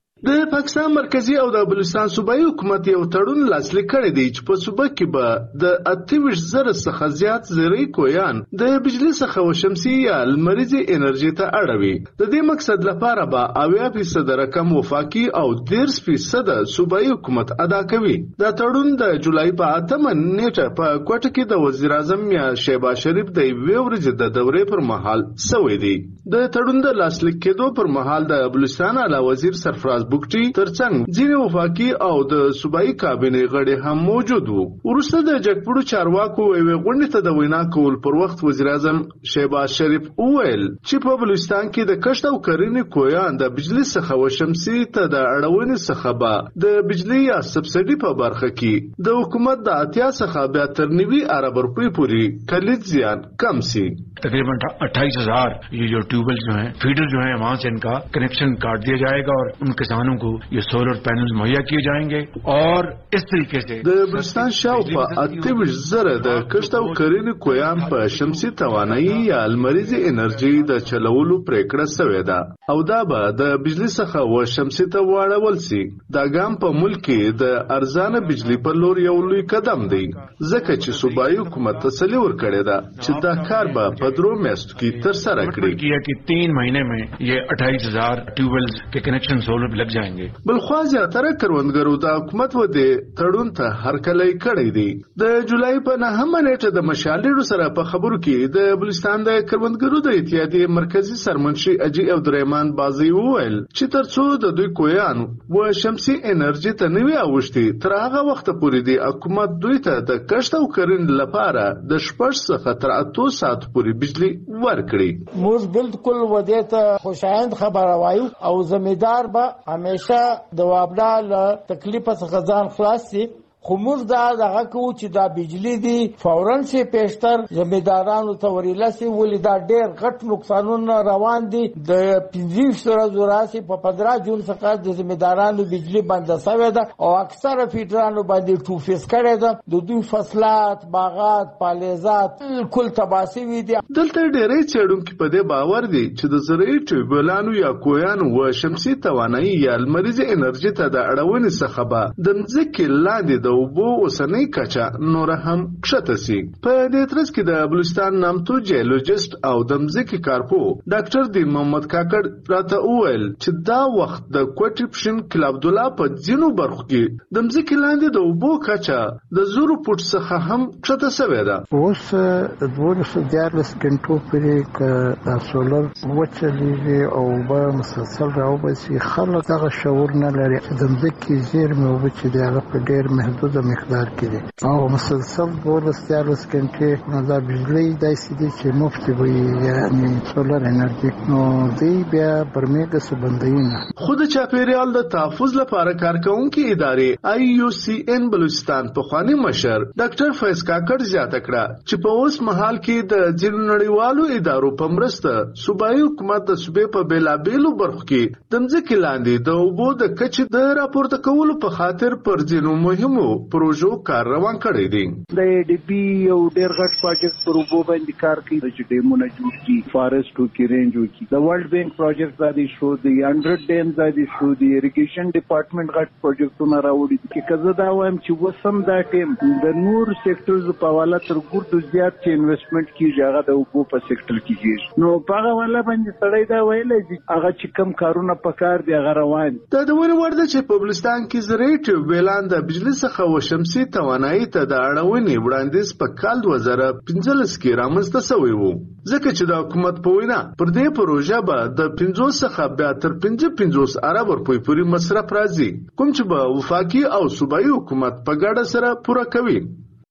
[SPEAKER 4] د پاکستان مرکزی او د بلوچستان صوبایي حکومت یو تړون لاسلیک کړی دی چې په صوبه کې به د اته زره څخه زیات زرعي کویان د بجلی څخه و شمسي یا لمریزي انرژي ته اړوي. د دې مقصد لپاره به اویا فیصد رقم وفاقي او دیرش فیصد صوبایي حکومت ادا کوي. دا تړون د جولای په اتمه نیټه په کوټه کې د وزیر اعظم یا شهباز شریف د یوې ورځې د دورې پر مهال شوی دی. د تړون د لاسلیک کېدو پر مهال د بلوچستان اعلی وزیر سرفراز بوکټي ترڅنګ ځینې وفاقي او د صوبایي کابینې غړي هم موجود وو. وروسته د جګپړو چارواکو یوې غونډې ته د وینا کول پر وخت وزیر اعظم شهباز شریف وویل چې په بلوچستان کې د کښت او کرنې کویان د بجلی څخه و شمسي ته د اړونې څخه به د بجلی یا سبسډي په برخه کې د حکومت د اتیا څخه بیا تر نوي ارب روپۍ پورې کلیت زیان کم سی.
[SPEAKER 6] तकरीबन अट्ठाईस हजार ये जो ट्यूबवेल जो हैं फीडर जो हैं वहाँ से इनका कनेक्शन काट दिया जाएगा और उन किसानों को ये सोलर पैनल मुहैया किए जाएंगे और इस तरीके से
[SPEAKER 4] د بلوچستان شاوخوا اته زره د کښت او کرنې کویان په شمسي توانایي یا لمریزي انرژي د چلولو پریکړه شوې ده او دا به د بجلی څخه و شمسي ته واړول سي. دا ګام په ملک کې د ارزانه بجلی پر لور یو لوی قدم دی ځکه چې صوبایي حکومت تسلی ورکړې ده چې دا کار به درو میاشتو کې تر سره کړی
[SPEAKER 6] کیه چې तीन مہینے میں یہ अट्ठाईस हजार ट्यूबवेल्स के कनेक्शन सोलर लग जाएंगे.
[SPEAKER 4] بلخوا زیاتره کروندګرو د حکومت و دې تړون ته هرکلی کړی دی. د جولای په نهمه نیټه د مشالېړو سره په خبرو کې د بلوچستان د کروندګرو د اتحادیې مرکزی سرمنشي اجي عبدالرحمن بازي وویل چې ترڅو د دوی کویان و شمسي انرژي ته نوي اوښتي تر هغه وخت پورې د حکومت دوی ته د کښت او کرنې لپاره د شپږ څخه تر اتو ساعت پورې بجلی ورکړي.
[SPEAKER 8] موږ بالکل ودیته خوشایند خبره وایو او زمیدار به همیشه د وابلا له تکلیف څخه ځان خلاص شي. خو موږ دا دغه کوو چې دا بجلی دی فورن سي پیشتر زمیدارانو ته ورلاسي ولې دا ډېر غټ نقصانونه روان دي. د پنځه ورځو راسي په پندرہ جون څخه د زمیدارانو بجلی بنده شوې ده او اکثره فیډرانو باندې ټو فیس کړي ده. د دوی فصلات باغات پالیزات کل تباسي وي دي.
[SPEAKER 4] دلته ډېرې څېړونکي په دې باور دي چې د زراعي ټیوبویلانو یا کویانو و شمسي توانایي یا لمریزي انرژي ته د اړونې څخه به د ځمکې لاندې د اوبو اوسنۍ کچه نور هم کښته سي. په دې ترڅ کې د بلوچستان نامتو جیولوجیست او د ځمکې کارپو ډاکټر دین محمد کاکړ راته وویل چې دا وخت د کوټې پښین کلاب دولا په ځینو برخو کې د ځمکې لاندې د اوبو کچه د زرو فوټ څخه هم کښته شوې ده.
[SPEAKER 12] اوس د دوه سوه دیارلس غنټو پورې که سولر وچلیږي او اوبه مسلسل راوباسي خلک هغه شعور نه لري چې د ځمکې زیرمې اوبه چې دی هغه په ډېر محدود مقدار کې دي او مسلسل دولس دیارلس غنټې نو دا بجلی داسې دي چې مفت وي یعنی سولر انرژي نو دی بیا برمیږه سبندینه.
[SPEAKER 4] خو د چاپیریال د تحفظ لپاره کارکونکي ادارې آی یو سی ان بلوچستان په خواني مشر ډاکټر فیض کاکړ زیاته کړه چې په اوس مهال کې د ځینو نړیوالو ادارو په مرسته صوبایي حکومت د صوبې په بیلابیلو برخو کې د ځمکې لاندې د اوبو د کچې د راپورته کولو په خاطر پر ځینو مهمو پروژو کار روان کړی دی.
[SPEAKER 20] د ای ډی پی یو ډیر غټ پروجیکټ پر اوبو باندې کار کوي چې ډیمونه جوړ کړي فارسټو کې رینج وکړي. د ورلد بانک پروجیکټ باندې شو د هندرد ډیم باندې شو د اریګیشن ډپارټمنټ غټ پروجیکټونه راوړي چې کزه دا وایم چې وسم دا ټیم د نور سېکټرز په حواله تر ګورتو زیات چې انویسټمنټ کیږي هغه د اوبو په سېکټر کې کیږي. نو په هغه والا باندې سړی دا ویلای چې هغه چې کم کارونه پکار دی هغه روان.
[SPEAKER 4] دا د ور ورده چې په بلوچستان کې زراعي ټیوبویلان د بجلی څخه و شمسي توانایي ته د اړونې وړاندیز په کال دوه زره پنځلس کې رامنځته شوی و ځکه چې د حکومت په وینا پر دې پروژه به د پنځوس څخه بیا تر پنځه پنځوس ارب روپۍ پورې مصرف راځي کوم چې به وفاقي او صوبایي حکومت په ګډه سره پوره کوي.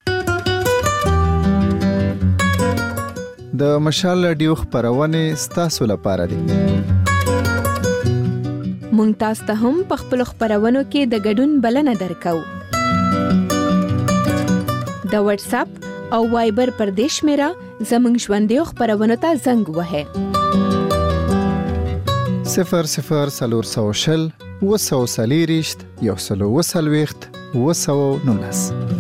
[SPEAKER 21] د مشال رادیو خبرونه ستاسو لپاره دي.
[SPEAKER 22] مونږ تاسو ته هم په خپل خبرونو کې د ګډون بلنه درکو.
[SPEAKER 2] د واتس اپ او وایبر پر دې شمیره زموږ ژوندۍ خبرونه ته زنګ وهه
[SPEAKER 21] صفر صفر سلور سوشل وسو سلیریشت یو سلو وسلويخت وسو نونس